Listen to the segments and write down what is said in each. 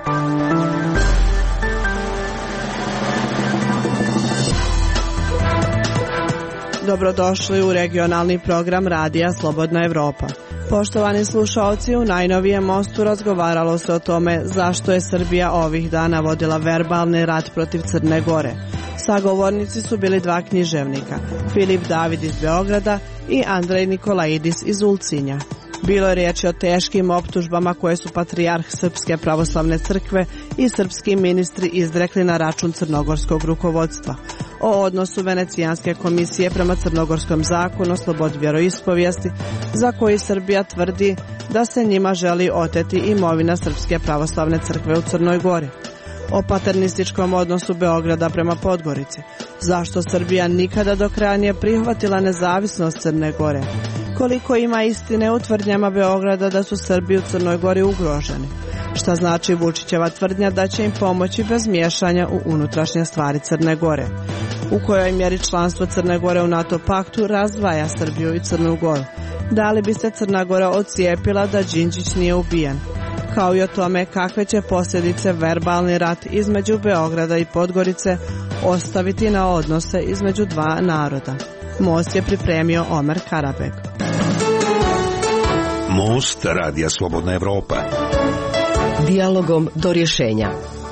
Dobrodošli u regionalni program Radija Slobodna Evropa. Poštovani slušaoci, u najnovijem mostu razgovaralo se o tome zašto je Srbija ovih dana vodila verbalni rat protiv Crne Gore. Sagovornici su bili dva književnika, Filip David iz Beograda i Andrej Nikolaidis iz Ulcinja. Bilo je riječi o teškim optužbama koje su patrijarh Srpske pravoslavne crkve i srpski ministri izrekli na račun crnogorskog rukovodstva, o odnosu Venecijanske komisije prema crnogorskom zakonu o slobodi vjeroispovijesti, za koji Srbija tvrdi da se njima želi oteti imovina Srpske pravoslavne crkve u Crnoj Gori, o paternističkom odnosu Beograda prema Podgorici, zašto Srbija nikada do kraja nije prihvatila nezavisnost Crne Gore, koliko ima istine u tvrdnjama Beograda da su Srbi u Crnoj Gori ugroženi, šta znači Vučićeva tvrdnja da će im pomoći bez miješanja u unutrašnje stvari Crne Gore, u kojoj mjeri članstvo Crne Gore u NATO paktu razdvaja Srbiju i Crnu Goru, da li bi se Crna Gora odcijepila da Đinđić nije ubijen, kao i o tome kakve će posljedice verbalni rat između Beograda i Podgorice ostaviti na odnose između dva naroda. Most je pripremio Omer Karabek. Most Radija Slobodna Evropa. Dijalogom do rješenja.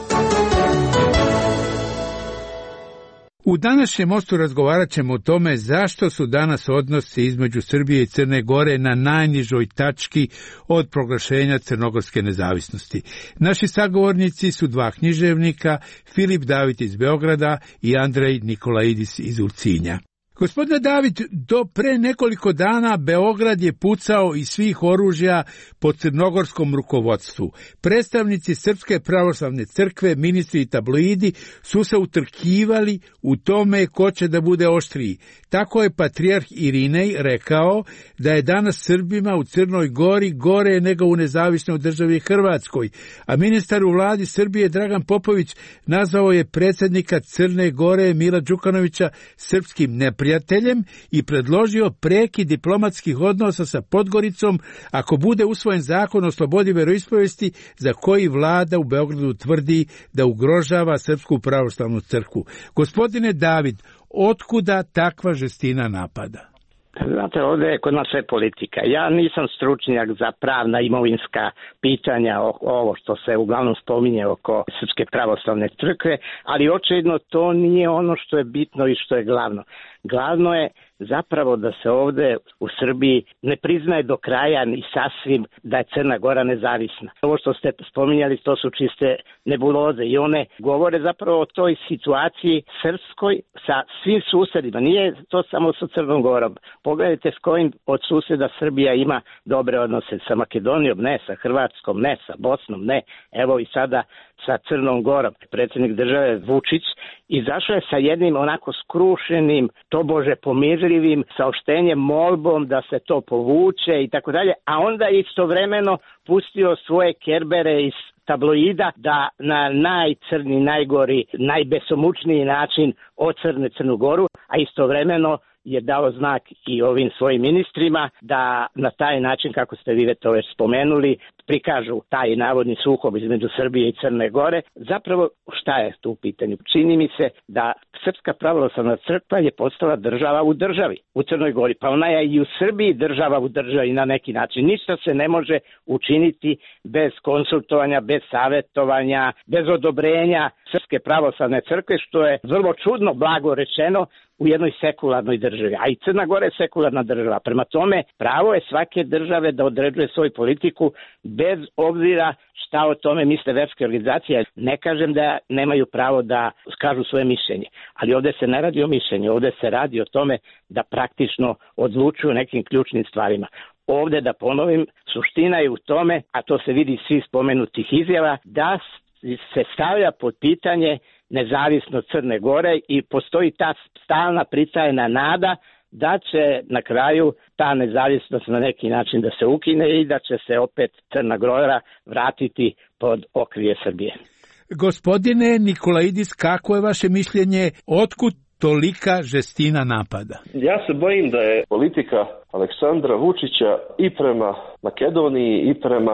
U današnjem mostu razgovarat ćemo o tome zašto su danas odnosi između Srbije i Crne Gore na najnižoj tački od proglašenja crnogorske nezavisnosti. Naši sagovornici su dva književnika, Filip David iz Beograda i Andrej Nikolaidis iz Ulcinja. Gospodine David, do pre nekoliko dana Beograd je pucao iz svih oružja pod crnogorskom rukovodstvu. Predstavnici Srpske pravoslavne crkve, ministri i tabloidi su se utrkivali u tome ko će da bude oštriji. Tako je patrijarh Irinej rekao da je danas Srbima u Crnoj Gori gore nego u nezavisnoj državi Hrvatskoj, a ministar u vladi Srbije Dragan Popović nazvao je predsjednika Crne Gore Mila Đukanovića srpskim neprijateljem i predložio prekid diplomatskih odnosa sa Podgoricom ako bude usvojen zakon o slobodi veroispovijesti za koji vlada u Beogradu tvrdi da ugrožava Srpsku pravoslavnu crkvu. Gospodine David, otkuda takva žestina napada? Znate, ovdje je kod nas sve politika. Ja nisam stručnjak za pravna imovinska pitanja, ovo što se uglavnom spominje oko Srpske pravoslavne crkve, ali očigledno to nije ono što je bitno i što je glavno. Glavno je zapravo da se ovdje u Srbiji ne priznaje do kraja ni sasvim da je Crna Gora nezavisna. Ovo što ste spominjali, to su čiste nebuloze i one govore zapravo o toj situaciji srpskoj sa svim susedima. Nije to samo sa Crnom Gorom. Pogledajte s kojim od suseda Srbija ima dobre odnose. Sa Makedonijom ne, sa Hrvatskom ne, sa Bosnom ne. Evo i sada sa Crnom Gorom. Predsjednik države Vučić izašao je sa jednim onako skrušenim, tobože pomirljivim saopštenjem, molbom da se to povuče i tako dalje, a onda istovremeno pustio svoje kerbere iz tabloida da na najcrni, najgori, najbesomučniji način ocrne Crnu Goru, a istovremeno je dao znak i ovim svojim ministrima da na taj način, kako ste vi to već spomenuli, prikažu taj navodni sukob između Srbije i Crne Gore. Zapravo šta je tu u pitanju? Čini mi se da Srpska pravoslavna crkva je postala država u državi u Crnoj Gori, pa ona je i u Srbiji država u državi na neki način. Ništa se ne može učiniti bez konsultovanja, bez savjetovanja, bez odobrenja Srpske pravoslavne crkve, što je vrlo čudno, blago rečeno, u jednoj sekularnoj državi. A i Crna Gora je sekularna država. Prema tome, pravo je svake države da određuje svoju politiku bez obzira šta o tome misle verske organizacije. Ne kažem da nemaju pravo da kažu svoje mišljenje, ali ovdje se ne radi o mišljenju, ovdje se radi o tome da praktično odlučuju o nekim ključnim stvarima. Ovdje, da ponovim, suština je u tome, a to se vidi iz svih spomenutih izjava, da se stavlja pod pitanje nezavisnost Crne Gore i postoji ta stalna pritajena nada da će na kraju ta nezavisnost na neki način da se ukine i da će se opet Crna Gora vratiti pod okrilje Srbije. Gospodine Nikolaidis, kako je vaše mišljenje? Otkud tolika žestina napada? Ja se bojim da je politika Aleksandra Vučića i prema Makedoniji i prema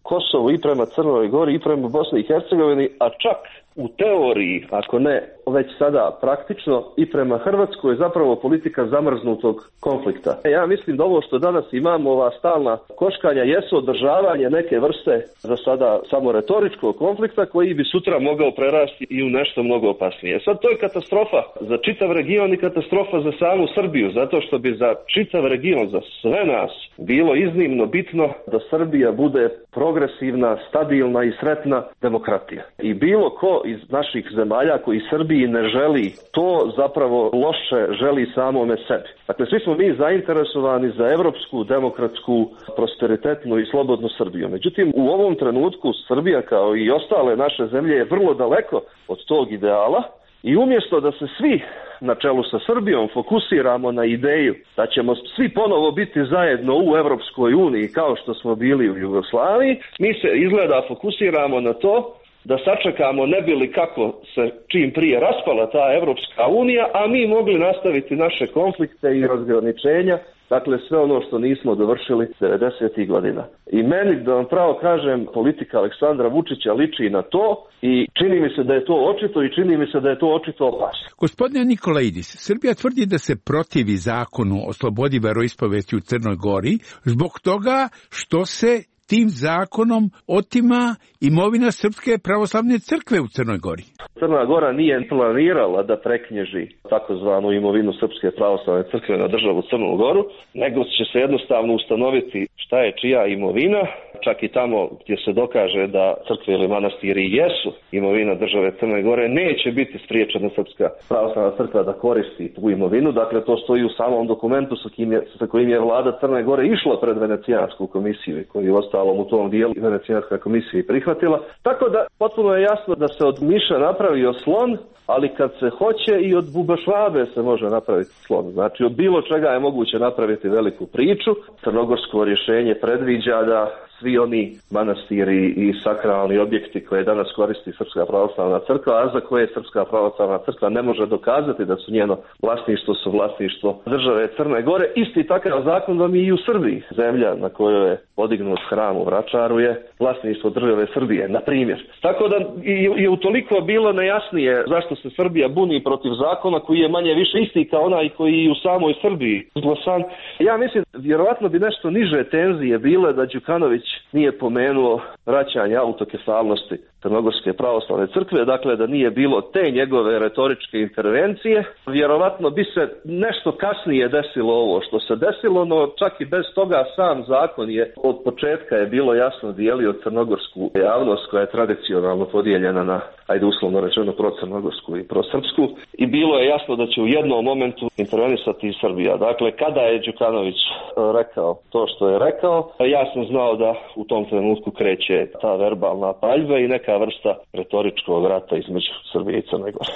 Kosovu i prema Crnoj Gori i prema Bosni i Hercegovini, a čak u teoriji, ako ne već sada praktično, i prema Hrvatskoj je zapravo politika zamrznutog konflikta. Ja mislim da ovo što danas imamo, ova stalna koškanja, jesu održavanje neke vrste za sada samo retoričkog konflikta koji bi sutra mogao prerasti i u nešto mnogo opasnije. Sad to je katastrofa za čitav region i katastrofa za samu Srbiju, zato što bi za čitav region, za sve nas, bilo iznimno bitno da Srbija bude progresivna, stabilna i sretna demokratija. I bilo ko iz naših zemalja koji Srbiji ne želi, to zapravo loše želi samome sebi. Dakle, svi smo mi zainteresovani za evropsku, demokratsku, prosperitetnu i slobodnu Srbiju. Međutim, u ovom trenutku Srbija, kao i ostale naše zemlje, je vrlo daleko od tog ideala i umjesto da se svi na čelu sa Srbijom fokusiramo na ideju da ćemo svi ponovo biti zajedno u Evropskoj uniji kao što smo bili u Jugoslaviji, mi se izgleda fokusiramo na to da sačekamo ne bi li kako se čim prije raspala ta Evropska unija, a mi mogli nastaviti naše konflikte i razgraničenja, dakle sve ono što nismo dovršili 90. godina. I meni, da vam pravo kažem, politika Aleksandra Vučića liči na to i čini mi se da je to očito i čini mi se da je to očito opasno. Gospodine Nikolaidis, Srbija tvrdi da se protivi zakonu o slobodi veroispovesti u Crnoj Gori zbog toga što se tim zakonom otima imovina Srpske pravoslavne crkve u Crnoj Gori. Crna Gora nije planirala da preknjiži takozvanu imovinu Srpske pravoslavne crkve na državu Crnu Goru, nego će se jednostavno ustanoviti šta je čija imovina, čak i tamo gdje se dokaže da crkve ili manastiri jesu imovina države Crne Gore, neće biti spriječena Srpska pravoslavna crkva da koristi tu imovinu. Dakle, to stoji u samom dokumentu sa kojim je vlada Crne Gore išla pred Venecijansku komisiju, koji je ostalom u tom dijelu Venecijanska komisija prihvatila. Tako da potpuno je jasno da se od miša napravio slon, ali kad se hoće i od bubašvabe se može napraviti slon. Znači, od bilo čega je moguće napraviti veliku priču. Crnogorsko rješenje predviđa da svi oni manastiri i sakralni objekti koje danas koristi Srpska pravoslavna crkva, a za koje Srpska pravoslavna crkva ne može dokazati da su njeno vlasništvo su vlasništvo države Crne Gore, isti takav zakon vam i u Srbiji. Zemlja na kojoj je podignut hram u Vračaru je vlasništvo države Srbije, na primjer. Tako da je utoliko bilo nejasnije zašto se Srbija buni protiv zakona koji je manje više isti kao onaj koji i u samoj Srbiji izglasan. Ja mislim, vjerovatno bi nešto niže tenzije bile da Đukanović nije pomenuo vraćanje autokefalnosti Crnogorske pravoslavne crkve, dakle da nije bilo te njegove retoričke intervencije, vjerovatno bi se nešto kasnije desilo ovo što se desilo, no čak i bez toga sam zakon je od početka je bilo jasno dijelio crnogorsku javnost koja je tradicionalno podijeljena na, ajde uslovno rečeno, procrnogorsku i prosrpsku, i bilo je jasno da će u jednom momentu intervenisati i Srbija. Dakle, kada je Đukanović rekao to što je rekao, ja sam znao da u tom trenutku kreće ta verbalna paljba i neka vrsta retoričkog rata između Srbije i Crne Gore.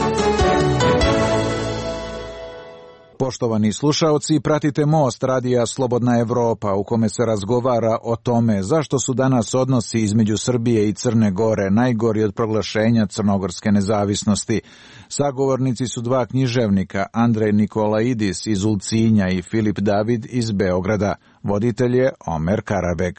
Poštovani slušaoci, pratite Most radija Slobodna Evropa u kome se razgovara o tome zašto su danas odnosi između Srbije i Crne Gore najgori od proglašenja crnogorske nezavisnosti. Sagovornici su dva književnika, Andrej Nikolaidis iz Ulcinja i Filip David iz Beograda. Voditelj je Omer Karabek.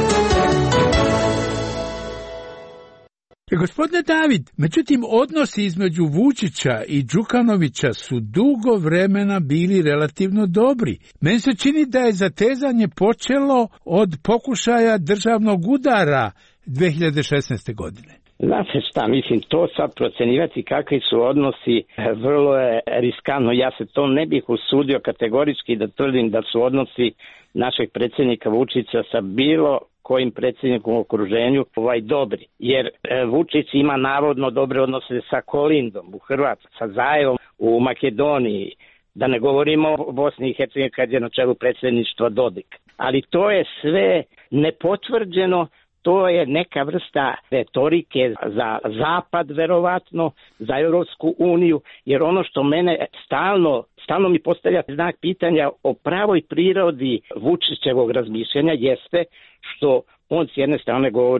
Gospodine David, međutim odnosi između Vučića i Đukanovića su dugo vremena bili relativno dobri. Meni se čini da je zatezanje počelo od pokušaja državnog udara 2016. godine. Znate šta, mislim, to sad procenjivati kakvi su odnosi vrlo je riskantno. Ja se to ne bih usudio kategorički da tvrdim da su odnosi našeg predsjednika Vučića sa bilo kojim predsjednikom u okruženju dobri. Jer Vučić ima navodno dobre odnose sa Kolindom u Hrvatskoj, sa Zajevom u Makedoniji, da ne govorimo o Bosni i Hercegovini kad je na čelu predsjedništva Dodik. Ali to je sve nepotvrđeno, to je neka vrsta retorike za Zapad, verovatno, za Europsku uniju, jer ono što mene stalno mi postavlja znak pitanja o pravoj prirodi Vučićevog razmišljanja jeste što on s jedne strane govori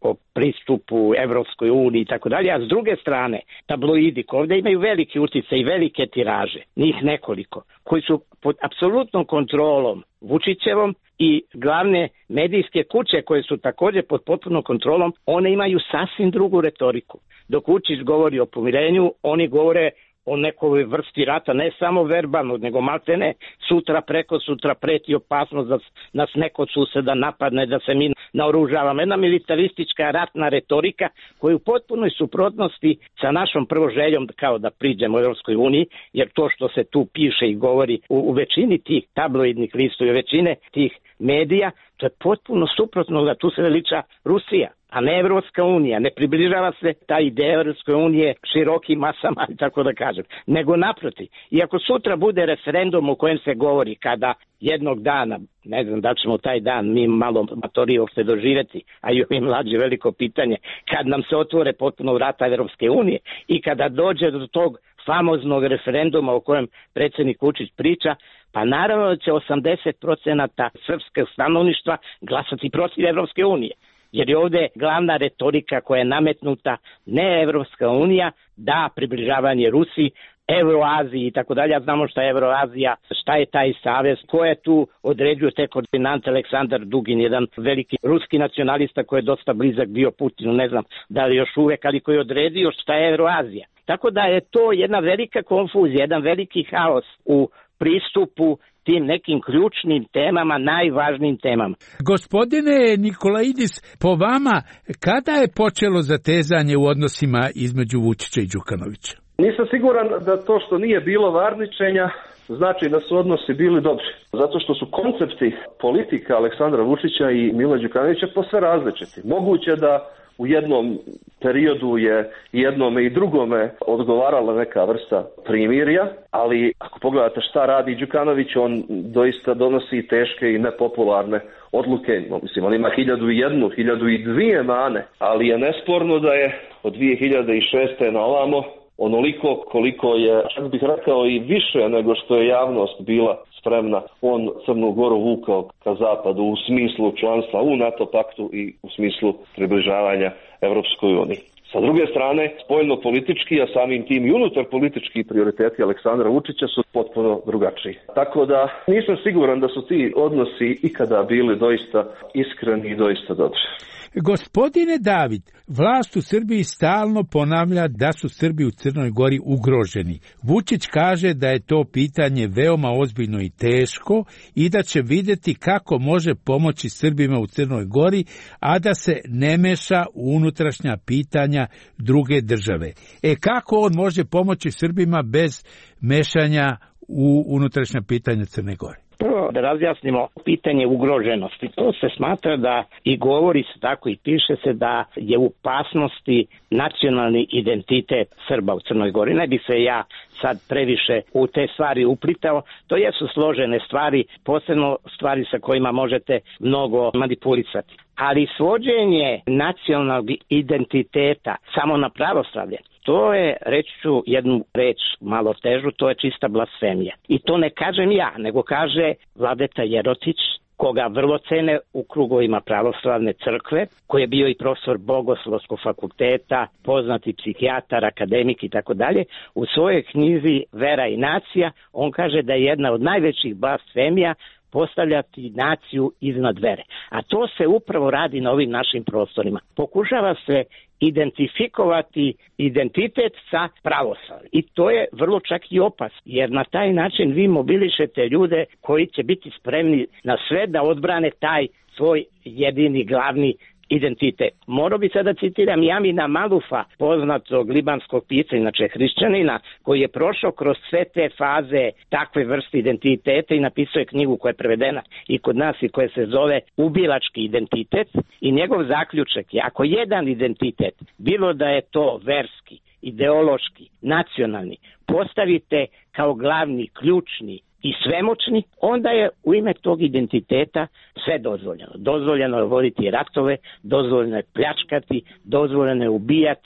o pristupu Evropskoj uniji i tako dalje, a s druge strane tabloidi koji ovdje imaju veliki utjecaj i velike tiraže, njih nekoliko, koji su pod apsolutnom kontrolom Vučićevom i glavne medijske kuće koje su također pod potpunom kontrolom, one imaju sasvim drugu retoriku. Dok Vučić govori o pomirenju, oni govore o nekoj vrsti rata, ne samo verbalno, nego maltene sutra, preko sutra preti opasnost da nas neko od suseda napadne, da se mi naoružavamo. Jedna militaristička ratna retorika koja je u potpunoj suprotnosti sa našom prvo željom kao da priđemo u Europskoj uniji, jer to što se tu piše i govori u većini tih tabloidnih listova i većine tih medija, to je potpuno suprotno, da tu se veliča Rusija, a ne Evropska unija. Ne približava se ta ideja Evropske unije širokim masama, tako da kažem, nego naprotiv. I ako sutra bude referendum u kojem se govori kada jednog dana, ne znam da ćemo taj dan mi malo matorije uopšte doživjeti, a i ovi mlađi veliko pitanje, kad nam se otvore potpuno vrata Evropske unije i kada dođe do tog famoznog referenduma o kojem predsjednik Vučić priča, pa naravno da će 80% srpskog stanovništva glasati protiv Evropske unije. Jer je ovdje glavna retorika koja je nametnuta, ne Evropska unija, da približavanje Rusiji, Euroaziji i tako dalje. Znamo šta je Euroazija, šta je taj savez, ko je tu određuje te koordinante. Aleksandar Dugin, jedan veliki ruski nacionalista koji je dosta blizak bio Putinu, ne znam da li još uvek, ali koji je odredio šta je Euroazija. Tako da je to jedna velika konfuzija, jedan veliki haos u pristupu tim nekim ključnim temama, najvažnijim temama. Gospodine Nikolaidis, po vama, kada je počelo zatezanje u odnosima između Vučića i Đukanovića? Nisam siguran da to što nije bilo varničenja znači da su odnosi bili dobri. Zato što su koncepti politika Aleksandra Vučića i Mila Đukanovića posve različiti. Moguće da u jednom periodu je jednome i drugome odgovarala neka vrsta primirja, ali ako pogledate šta radi Đukanović, on doista donosi teške i nepopularne odluke. Mislim, on ima 1001, 1002 mane, ali je nesporno da je od 2006. na ovamo onoliko koliko je, čak bih rekao i više nego što je javnost bila spremna, on Crnu Goru vukao ka zapadu u smislu članstva u NATO paktu i u smislu približavanja Evropskoj uniji. Sa druge strane, spoljno-politički, a samim tim i unutar politički prioriteti Aleksandra Vučića su potpuno drugačiji. Tako da nisam siguran da su ti odnosi ikada bili doista iskreni i doista dobri. Gospodine David, vlast u Srbiji stalno ponavlja da su Srbi u Crnoj Gori ugroženi. Vučić kaže da je to pitanje veoma ozbiljno i teško i da će vidjeti kako može pomoći Srbima u Crnoj Gori, a da se ne meša u unutrašnja pitanja druge države. Kako on može pomoći Srbima bez mešanja u unutrašnja pitanja Crne Gore? Prvo da razjasnimo pitanje ugroženosti. To se smatra da i govori se tako i piše se da je u opasnosti nacionalni identitet Srba u Crnoj Gori. Ne bi se ja sad previše u te stvari uplitao. To jesu složene stvari, posebno stvari sa kojima možete mnogo manipulisati. Ali svođenje nacionalnog identiteta samo na pravoslavlje, to je, reći ću jednu reč malo težu, to je čista blasfemija. I to ne kažem ja, nego kaže Vladeta Jerotić, koga vrlo cene u krugovima pravoslavne crkve, koji je bio i profesor Bogoslovskog fakulteta, poznati psihijatar, akademik i tako dalje. U svojoj knjizi Vera i nacija on kaže da je jedna od najvećih blasfemija postavljati naciju iznad vere. A to se upravo radi na ovim našim prostorima. Pokušava se identifikovati identitet sa pravoslavljem. I to je vrlo čak i opasno, jer na taj način vi mobilišete ljude koji će biti spremni na sve da odbrane taj svoj jedini glavni identitet. Morao bi sada citiram Jamina Malufa, poznatog libanskog pisca, inače hrišćanina, koji je prošao kroz sve te faze takve vrste identiteta i napisao je knjigu koja je prevedena i kod nas i koja se zove Ubilački identitet, i njegov zaključak je, ako jedan identitet, bilo da je to verski, ideološki, nacionalni, postavite kao glavni, ključni i svemoćni, onda je u ime tog identiteta sve dozvoljeno. Dozvoljeno je voditi ratove, dozvoljeno je pljačkati, dozvoljeno je ubijati,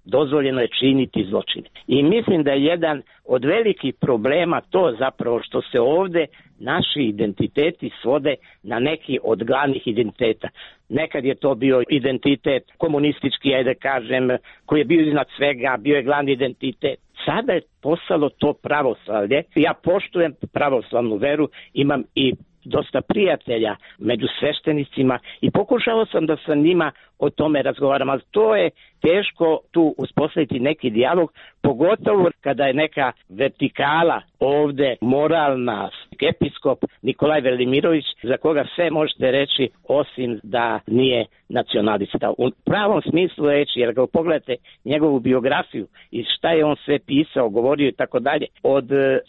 dozvoljeno je činiti zločine. I mislim da je jedan od velikih problema to zapravo što se ovde naši identiteti svode na neki od glavnih identiteta. Nekad je to bio identitet komunistički, ajde kažem, koji je bio iznad svega, bio je glavni identitet. Sada je postalo to pravoslavlje. Ja poštujem pravoslavnu veru, imam i dosta prijatelja među sveštenicima i pokušao sam da sa njima o tome razgovaram, ali to je teško tu uspostaviti neki dijalog, pogotovo kada je neka vertikala ovde moralna, episkop Nikolaj Velimirović, za koga sve možete reći osim da nije nacionalista. U pravom smislu reći, jer ga pogledate njegovu biografiju i šta je on sve pisao, govorio i tako dalje. Od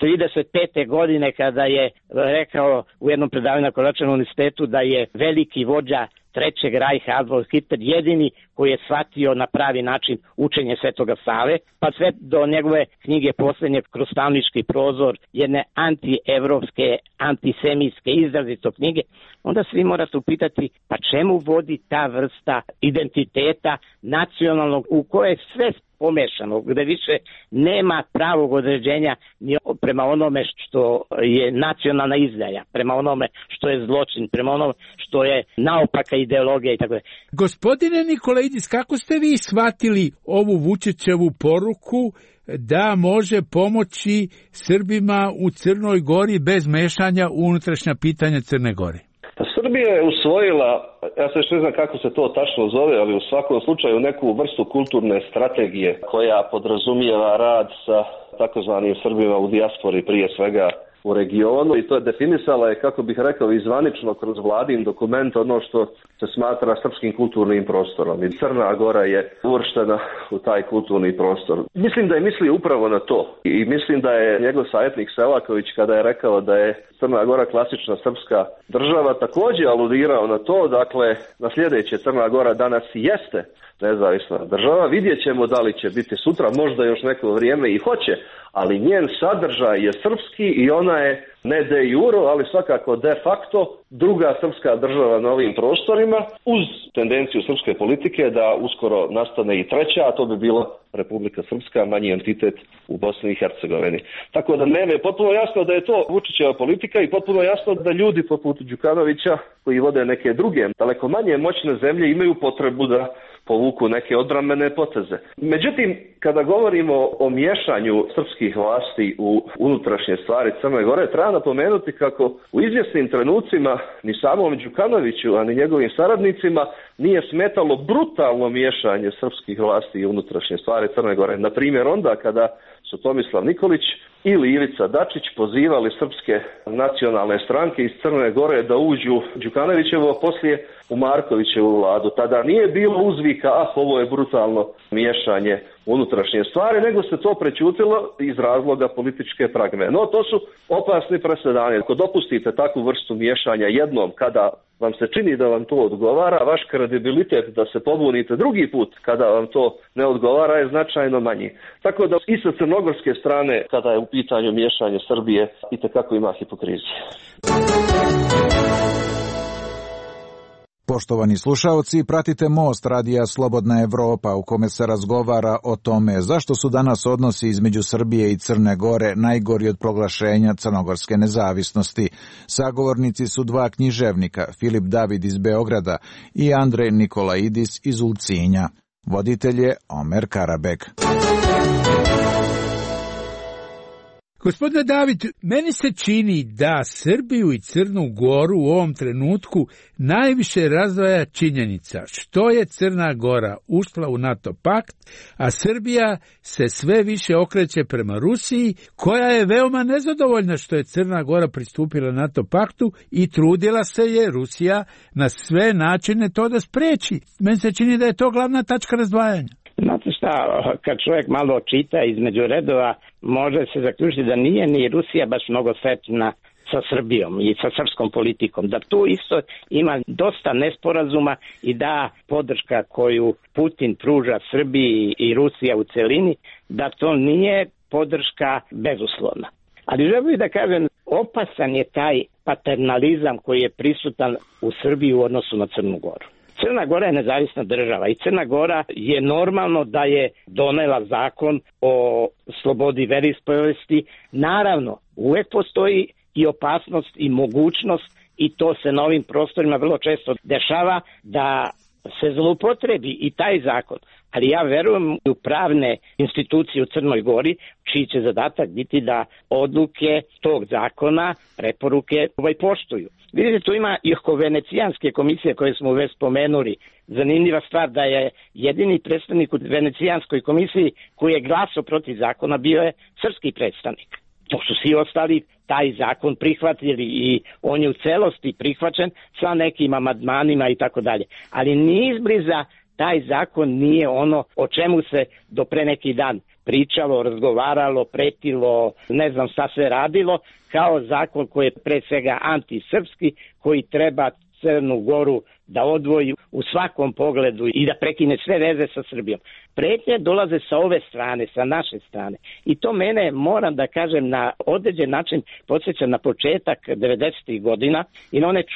35. godine kada je rekao u jednom predavanju na Koračanom univerzitetu da je veliki vođa Trećeg rajha Adolf Hitler jedini koji je shvatio na pravi način učenje Svetoga Save, pa sve do njegove knjige posljednje Krostavnički prozor, jedne antievropske, antisemitske izrazito knjige, onda svi morate upitati pa čemu vodi ta vrsta identiteta nacionalnog u koje je sve pomešano, gde više nema pravog određenja ni prema onome što je nacionalna izdaja, prema onome što je zločin, prema onome što je naopaka ideologija i tako dalje. Gospodine Nikolaidis, kako ste vi shvatili ovu Vučićevu poruku da može pomoći Srbima u Crnoj Gori bez mešanja u unutrašnja pitanja Crne Gore? Srbija je usvojila, ja se ne znam kako se to tačno zove, ali u svakom slučaju neku vrstu kulturne strategije koja podrazumijeva rad sa takozvanim Srbima u dijaspori, prije svega u regionu, i to je definisala je, kako bih rekao, izvanično kroz vladin dokument ono što se smatra srpskim kulturnim prostorom. I Crna Gora je uvrštena u taj kulturni prostor. Mislim da je mislio upravo na to. I mislim da je njegov savjetnik Selaković, kada je rekao da je Crna Gora klasična srpska država, također aludirao na to, dakle, na sljedeće: Crna Gora danas jeste nezavisna država, vidjet ćemo da li će biti sutra, možda još neko vrijeme i hoće, ali njen sadržaj je srpski i ona je ne de jure, ali svakako de facto druga srpska država na ovim prostorima, uz tendenciju srpske politike da uskoro nastane i treća, a to bi bila Republika Srpska, manji entitet u Bosni i Hercegovini. Tako da mene je potpuno jasno da je to Vučićeva politika i potpuno jasno da ljudi poput Đukanovića, koji vode neke druge, daleko manje moćne zemlje, imaju potrebu da povuku neke odbrambene poteze. Međutim, kada govorimo o miješanju srpskih vlasti u unutrašnje stvari Crne Gore, treba napomenuti kako u izvjesnim trenucima ni samom Đukanoviću, a ni njegovim saradnicima nije smetalo brutalno miješanje srpskih vlasti u unutrašnje stvari Crne Gore. Na primjer, onda kada su Tomislav Nikolić ili Ivica Dačić pozivali srpske nacionalne stranke iz Crne Gore da uđu Đukanovićevo, poslije u Markovićevu vladu. Tada nije bilo uzvika, ovo je brutalno miješanje unutrašnje stvari, nego se to prećutilo iz razloga političke pragme. No, to su opasni presedani. Ako dopustite takvu vrstu miješanja jednom kada vam se čini da vam to odgovara, vaš kredibilitet da se pobunite drugi put kada vam to ne odgovara je značajno manji. Tako da i sa crnogorske strane, kada je u pitanju miješanje Srbije, itekako ima hipokrizije. Poštovani slušaoci, pratite Most radija Slobodna Evropa u kome se razgovara o tome zašto su danas odnosi između Srbije i Crne Gore najgori od proglašenja crnogorske nezavisnosti. Sagovornici su dva književnika, Filip David iz Beograda i Andrej Nikolaidis iz Ulcinja. Voditelj je Omer Karabek. Gospodine David, meni se čini da Srbiju i Crnu Goru u ovom trenutku najviše razdvaja činjenica što je Crna Gora ušla u NATO pakt, a Srbija se sve više okreće prema Rusiji, koja je veoma nezadovoljna što je Crna Gora pristupila NATO paktu i trudila se je Rusija na sve načine to da spreči. Meni se čini da je to glavna tačka razdvajanja. Znate šta, kad čovjek malo čita između redova, može se zaključiti da nije ni Rusija baš mnogo sretna sa Srbijom i sa srpskom politikom, da tu isto ima dosta nesporazuma i da podrška koju Putin pruža Srbiji i Rusija u celini, da to nije podrška bezuslovna. Ali želim da kažem, opasan je taj paternalizam koji je prisutan u Srbiji u odnosu na Crnu Goru. Crna Gora je nezavisna država i Crna Gora je normalno da je donela zakon o slobodi veroispovesti. Naravno, uvek postoji i opasnost i mogućnost, i to se na ovim prostorima vrlo često dešava, da se zloupotrebi i taj zakon. Ali ja verujem u pravne institucije u Crnoj Gori, čiji će zadatak biti da odluke tog zakona, preporuke poštuju. Vidite, tu ima i oko Venecijanske komisije koje smo već spomenuli. Zanimljiva stvar da je jedini predstavnik u Venecijanskoj komisiji koji je glasao protiv zakona bio je srpski predstavnik. To su svi ostali taj zakon prihvatili i on je u celosti prihvaćen sa nekim amandmanima i tako dalje. Ali ni izbliza taj zakon nije ono o čemu se do pre neki dan pričalo, razgovaralo, pretilo, ne znam šta se radilo, kao zakon koji je pre svega antisrpski, koji treba Crnu Goru da odvoji u svakom pogledu i da prekine sve veze sa Srbijom. Pretnje dolaze sa ove strane, sa naše strane. I to mene, moram da kažem, na određen način podsjeća na početak 90. godina i na one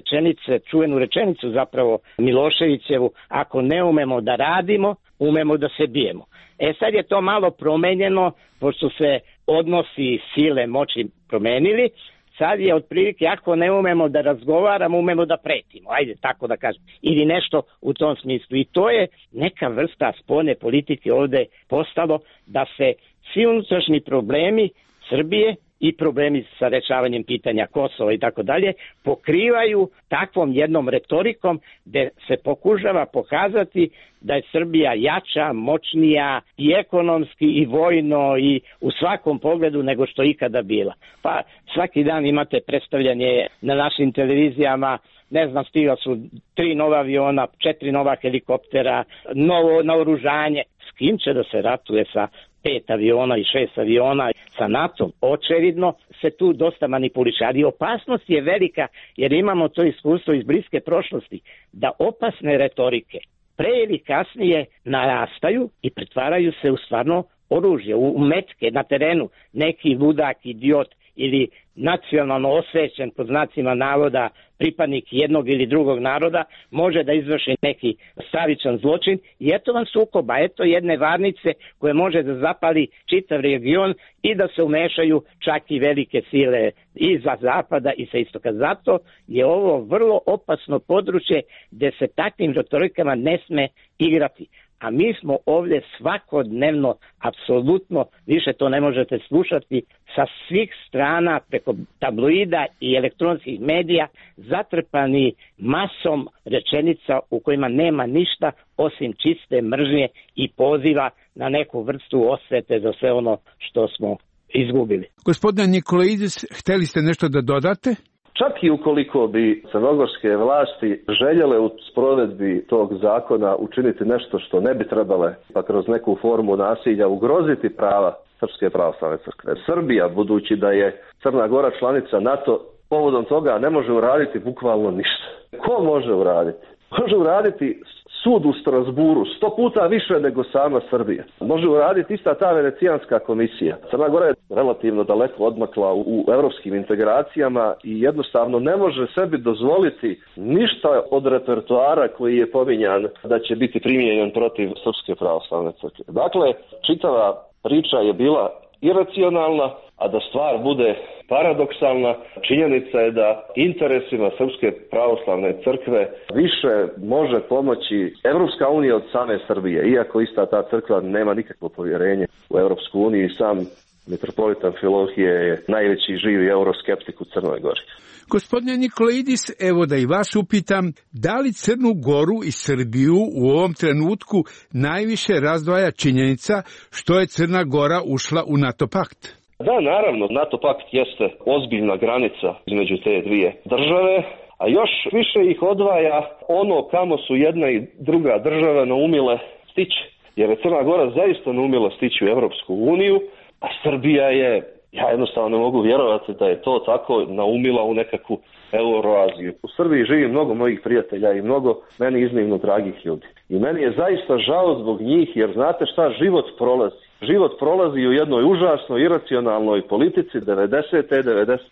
čuvenu rečenicu zapravo Miloševićevu: ako ne umemo da radimo, umemo da se bijemo. Sad je to malo promenjeno, pošto se odnosi sile moći promenili. Sad je otprilike, ako ne umemo da razgovaramo, umemo da pretimo, ajde tako da kažem, ili nešto u tom smislu. I to je neka vrsta spoljne politike ovde postalo, da se svi unutrašnji problemi Srbije i problemi sa rešavanjem pitanja Kosova i tako dalje pokrivaju takvom jednom retorikom gde se pokušava pokazati da je Srbija jača, moćnija i ekonomski i vojno i u svakom pogledu nego što ikada bila. Pa svaki dan imate predstavljanje na našim televizijama, ne znam, stigla su 3 nova aviona, 4 nova helikoptera, novo naoružanje. S kim će da se ratuje sa 5 aviona i 6 aviona sa NATO? Očevidno se tu dosta manipuliše, ali opasnost je velika jer imamo to iskustvo iz bliske prošlosti, da opasne retorike pre ili kasnije narastaju i pretvaraju se u stvarno oružje, u metke na terenu. Neki ludak, idiot ili nacionalno osvećen, pod znacima navoda, pripadnik jednog ili drugog naroda može da izvrši neki stravičan zločin i eto vam sukoba, eto jedne varnice koje može da zapali čitav region i da se umešaju čak i velike sile i za zapada i sa istoka. Zato je ovo vrlo opasno područje gde se takvim retorikama ne sme igrati. A mi smo ovdje svakodnevno, apsolutno, više to ne možete slušati, sa svih strana, preko tabloida i elektronskih medija, zatrpani masom rečenica u kojima nema ništa osim čiste mržnje i poziva na neku vrstu osvete za sve ono što smo izgubili. Gospodine Nikolaidis, hteli ste nešto da dodate? Čak i ukoliko bi crnogorske vlasti željele u sprovedbi tog zakona učiniti nešto što ne bi trebale, pa kroz neku formu nasilja ugroziti prava Srpske pravoslavne crkve. Srbija, budući da je Crna Gora članica NATO, povodom toga ne može uraditi bukvalno ništa. Ko može uraditi? Može uraditi sud u Strasburu 100 puta više nego sama Srbija. Može uraditi ista ta Venecijanska komisija. Crna Gora je relativno daleko odmakla u evropskim integracijama i jednostavno ne može sebi dozvoliti ništa od repertoara koji je pominjan da će biti primijenjen protiv Srpske pravoslavne crkve. Dakle, čitava priča je bila iracionalna, a da stvar bude paradoksalna, činjenica je da interesima Srpske pravoslavne crkve više može pomoći Evropska unija od same Srbije, iako ista ta crkva nema nikakvo povjerenje u Evropsku uniju i sam mitropolitan Filohije je najveći živi euroskeptik u Crnoj Gori. Gospodine Nikolaidis, evo da i vas upitam, da li Crnu Goru i Srbiju u ovom trenutku najviše razdvaja činjenica što je Crna Gora ušla u NATO pakt? Da, naravno, NATO pakt jeste ozbiljna granica između te dvije države, a još više ih odvaja ono kamo su jedna i druga država naumile stići. Jer je Crna Gora zaista naumila stići u Evropsku uniju, a Srbija je, ja jednostavno ne mogu vjerovati da je to tako, naumila u nekakvu Euroaziju. U Srbiji živi mnogo mojih prijatelja i mnogo meni iznimno dragih ljudi. I meni je zaista žao zbog njih, jer znate šta, život prolazi. život prolazi u jednoj užasnoj iracionalnoj politici 90.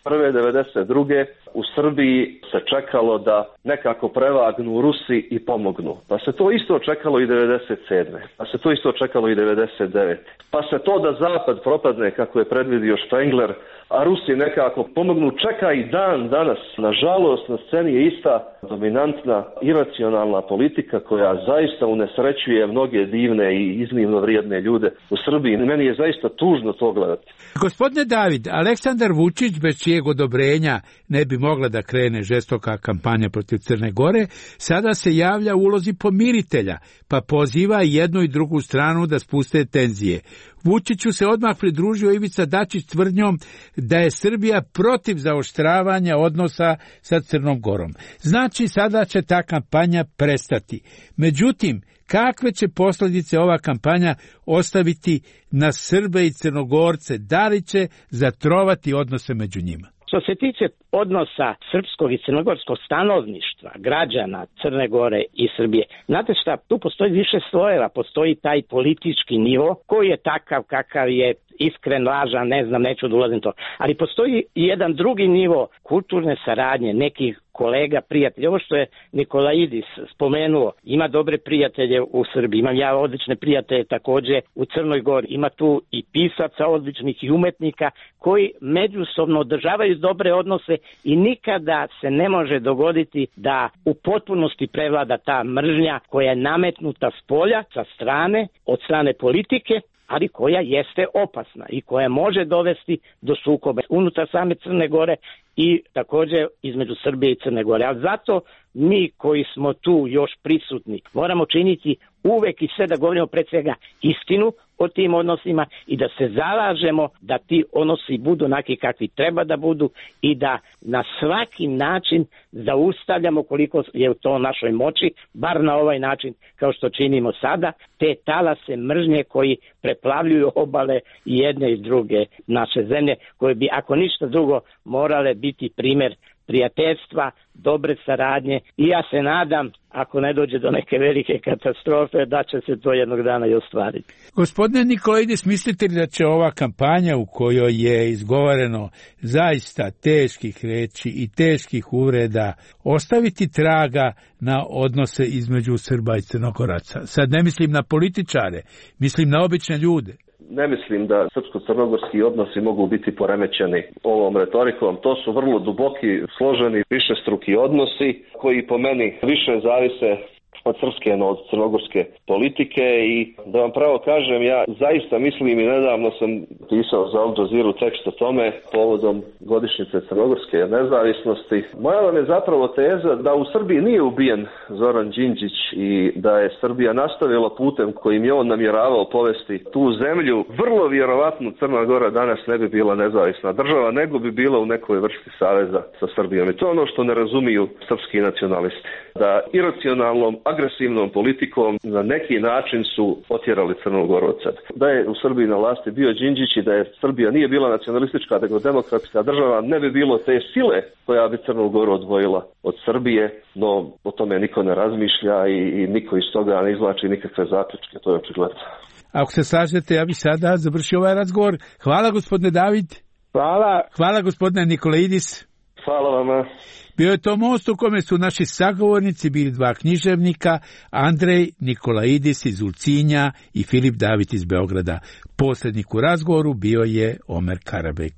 91. 92. U Srbiji se čekalo da nekako prevagnu Rusi i pomognu. Pa se to isto čekalo i 97. Pa se to isto čekalo i 99. Pa se to da Zapad propadne kako je predvidio Spengler, a Rusi nekako pomognu, čeka i dan danas. Nažalost, na sceni je ista dominantna iracionalna politika koja zaista unesrećuje mnoge divne i iznimno vrijedne ljude u Srbiji. Meni je zaista tužno to gledati. Gospodine David, Aleksandar Vučić, bez čijeg odobrenja ne bi mogla da krene žestoka kampanja protiv Crne Gore, sada se javlja u ulozi pomiritelja, pa poziva jednu i drugu stranu da spuste tenzije. Vučiću se odmah pridružio Ivica Dačić tvrdnjom da je Srbija protiv zaoštravanja odnosa sa Crnom Gorom. Znači, sada će ta kampanja prestati. Međutim, kakve će posljedice ova kampanja ostaviti na Srbe i Crnogorce? Da li će zatrovati odnose među njima? Što se tiče odnosa srpskog i crnogorskog stanovništva, građana Crne Gore i Srbije, znate šta, tu postoji više slojeva, postoji taj politički nivo koji je takav kakav je, iskren, lažan, ne znam, neću da ulazim to, ali postoji i jedan drugi nivo kulturne saradnje, nekih kolega, prijatelja. Ovo što je Nikolaidis spomenuo, ima dobre prijatelje u Srbiji, imam ja odlične prijatelje također u Crnoj Gori, ima tu i pisaca odličnih i umetnika koji međusobno održavaju dobre odnose i nikada se ne može dogoditi da u potpunosti prevlada ta mržnja koja je nametnuta s polja, sa strane, od strane politike, ali koja jeste opasna i koja može dovesti do sukoba unutar same Crne Gore i također između Srbije i Crne Gore. Ali zato mi koji smo tu još prisutni moramo činiti uvek i sve da govorimo pred svega istinu o tim odnosima i da se zalažemo da ti odnosi budu onaki kakvi treba da budu i da na svaki način zaustavljamo koliko je to u našoj moći, bar na ovaj način kao što činimo sada, te talase mržnje koji preplavljuju obale jedne i druge naše zemlje, koje bi ako ništa drugo morale biti primjer prijateljstva, dobre saradnje i ja se nadam, ako ne dođe do neke velike katastrofe, da će se to jednog dana i ostvariti. Gospodine Nikolaidis, mislite li da će ova kampanja u kojoj je izgovoreno zaista teških reči i teških uvreda ostaviti traga na odnose između Srba i Crnogoraca? Sad ne mislim na političare, mislim na obične ljude. Ne mislim da srpsko-crnogorski odnosi mogu biti poremećeni ovom retorikom. To su vrlo duboki, složeni, višestruki odnosi koji po meni više zavise od srpske, no od crnogorske politike i da vam pravo kažem, ja zaista mislim i nedavno sam pisao za Al Jazeera tekst o tome povodom godišnjice crnogorske nezavisnosti. Moja vam je zapravo teza da u Srbiji nije ubijen Zoran Đinđić i da je Srbija nastavila putem kojim je on namjeravao povesti tu zemlju. Vrlo vjerovatno Crna Gora danas ne bi bila nezavisna država, nego bi bila u nekoj vrsti saveza sa Srbijom. I to je ono što ne razumiju srpski nacionalisti. Da iracionalnom, agresivnom politikom na neki način su otjerali Crnu Goru od sebe. Da je u Srbiji na vlasti bio Đinđić i da je Srbija nije bila nacionalistička, nego demokratska država, ne bi bilo te sile koja bi Crnu Goru odvojila od Srbije, no o tome niko ne razmišlja i niko iz toga ne izvlači nikakve zaključke, to je očigledno. Ako se slažete, ja bih sada završio ovaj razgovor. Hvala gospodine David. Hvala. Hvala gospodine Nikolaidis. Hvala vama. Bio je to most u kome su naši sagovornici bili dva književnika, Andrej Nikolaidis iz Ulcinja i Filip David iz Beograda. Posrednik u razgovoru bio je Omer Karabek.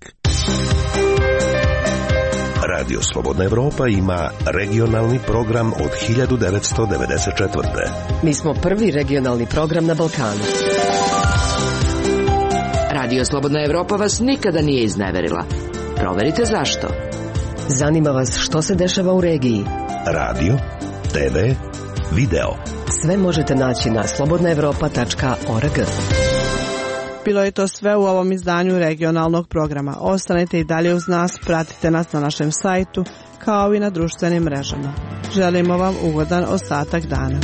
Radio Slobodna Evropa ima regionalni program od 1994. Mi smo prvi regionalni program na Balkanu. Radio Slobodna Evropa vas nikada nije izneverila. Proverite zašto. Zanima vas što se dešava u regiji. Radio, TV, video. Sve možete naći na slobodnaevropa.org. Bilo je to sve u ovom izdanju regionalnog programa. Ostanite i dalje uz nas, pratite nas na našem sajtu, kao i na društvenim mrežama. Želimo vam ugodan ostatak dana.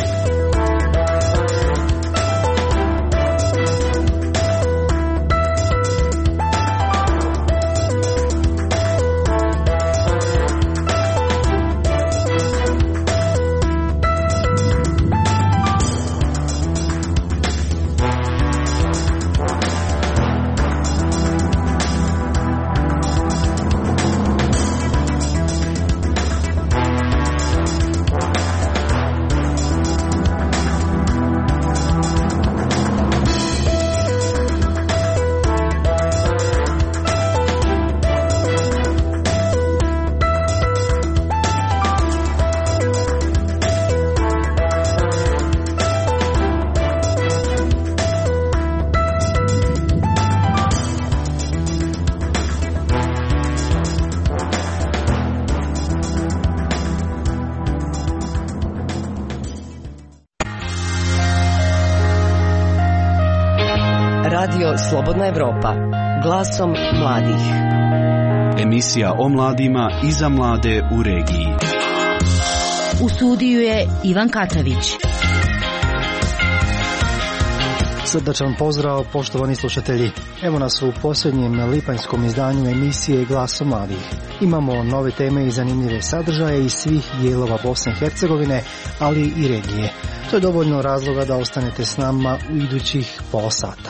Radio Slobodna Evropa. Glasom mladih. Emisija o mladima i za mlade u regiji. U studiju je Ivan Katravić. Srdačan pozdrav, poštovani slušatelji. Evo nas u posljednjem lipanjskom izdanju emisije Glasom mladih. Imamo nove teme i zanimljive sadržaje iz svih dijelova Bosne i Hercegovine, ali i regije. To je dovoljno razloga da ostanete s nama u idućih pola sata.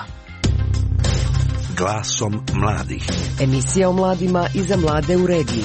Glasom mladih. Emisija o mladima i za mlade u regiji.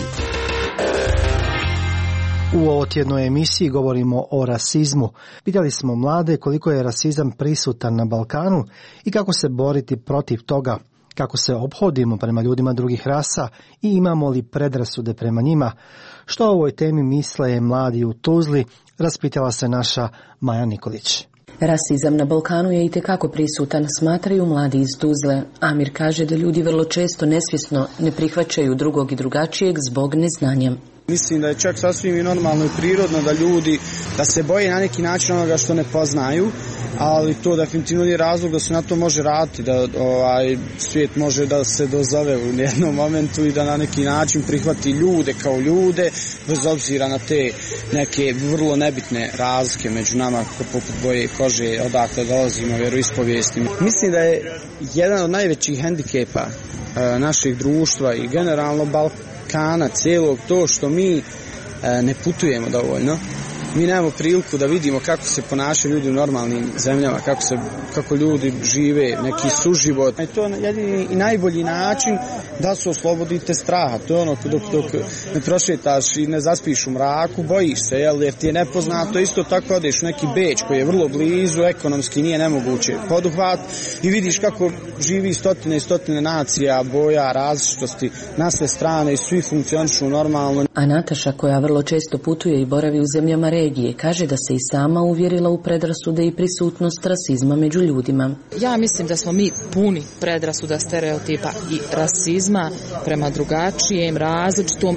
U ovotjednoj emisiji govorimo o rasizmu. Pitali smo mlade koliko je rasizam prisutan na Balkanu i kako se boriti protiv toga, kako se ophodimo prema ljudima drugih rasa i imamo li predrasude prema njima. Što o ovoj temi misle mladi u Tuzli, raspitala se naša Maja Nikolić. Rasizam na Balkanu je itekako prisutan, smatraju mladi iz Tuzle. Amir kaže da ljudi vrlo često nesvjesno ne prihvaćaju drugog i drugačijeg zbog neznanja. Mislim da je čak sasvim i normalno i prirodno da ljudi da se boje na neki način onoga što ne poznaju, ali to definitivno je razlog da se na to može raditi, da svijet može da se dozove u jednom momentu i da na neki način prihvati ljude kao ljude, bez obzira na te neke vrlo nebitne razlike među nama, poput boje kože, odakle dolazimo, vjeroispovijesti. Mislim da je jedan od najvećih hendikepa našeg društva i generalno Balkana cijelog to što mi ne putujemo dovoljno. Mi nemamo priliku da vidimo kako se ponašaju ljudi u normalnim zemljama, kako ljudi žive, neki suživot. I to je jedini i najbolji način da se oslobodite straha. To je ono dok ne prošetaš i ne zaspiš u mraku, bojiš se, jer ti je nepoznato. Isto tako odeš u neki Beč koji je vrlo blizu, ekonomski nije nemoguće poduhvat i vidiš kako živi stotine i stotine nacija, boja, različitosti na sve strane i svi funkcionišu normalno. A Nataša, koja vrlo često putuje i boravi u zemljama regije, kaže da se i sama uvjerila u predrasude i prisutnost rasizma među ljudima. Ja mislim da smo mi puni predrasuda, stereotipa i rasizma prema drugačijem, različitom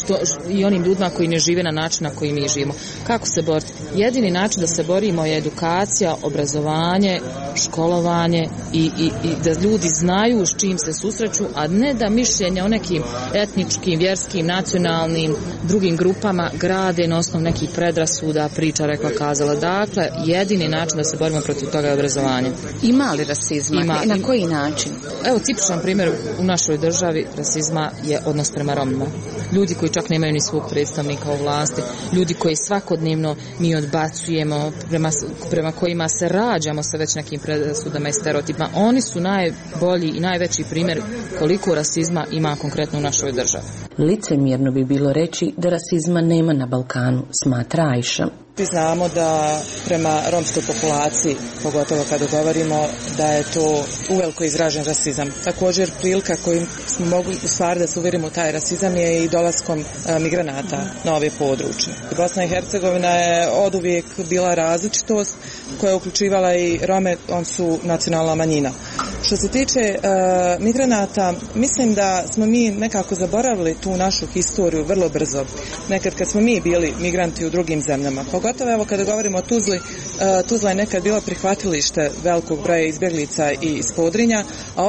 i onim ljudima koji ne žive na način na koji mi živimo. Kako se boriti? Jedini način da se borimo je edukacija, obrazovanje, školovanje i da ljudi znaju s čim se susreću, a ne da mišljenja o nekim etničkim, vjerskim, nacionalnim, drugim grupama grade na osnovu nekih predrasuda, priča, rekla, kazala. Dakle, jedini način da se borimo protiv toga je obrazovanje. Ima li rasizma? Na koji način? Evo, tipičan primjer u našoj državi rasizma je odnos prema Romima. Ljudi koji čak nemaju ni svog predstavnika u vlasti, ljudi koji svakodnevno mi odbacujemo, prema kojima se rađamo sa već nekim predrasudama i stereotipima. Oni su najbolji i najveći primjer koliko rasizma ima konkretno u našoj državi. Licemjerno bi bilo reći da rasizma nema na Balkanu, smatra Ajša. Znamo da prema romskoj populaciji, pogotovo kada govorimo da je to uveliko izražen rasizam. Također prilika koju smo mogli u stvari da se uvjerimo u taj rasizam je i dolaskom migranata na ove područje. Bosna i Hercegovina je oduvijek bila različitost koja je uključivala i Rome, on su nacionalna manjina. Što se tiče migranata, mislim da smo mi nekako zaboravili tu našu historiju vrlo brzo. Nekad kad smo mi bili migranti u drugim zemljama, pogotovo evo kada govorimo o Tuzli, Tuzla je nekad bila prihvatilište velikog broja izbjeglica i iz Podrinja,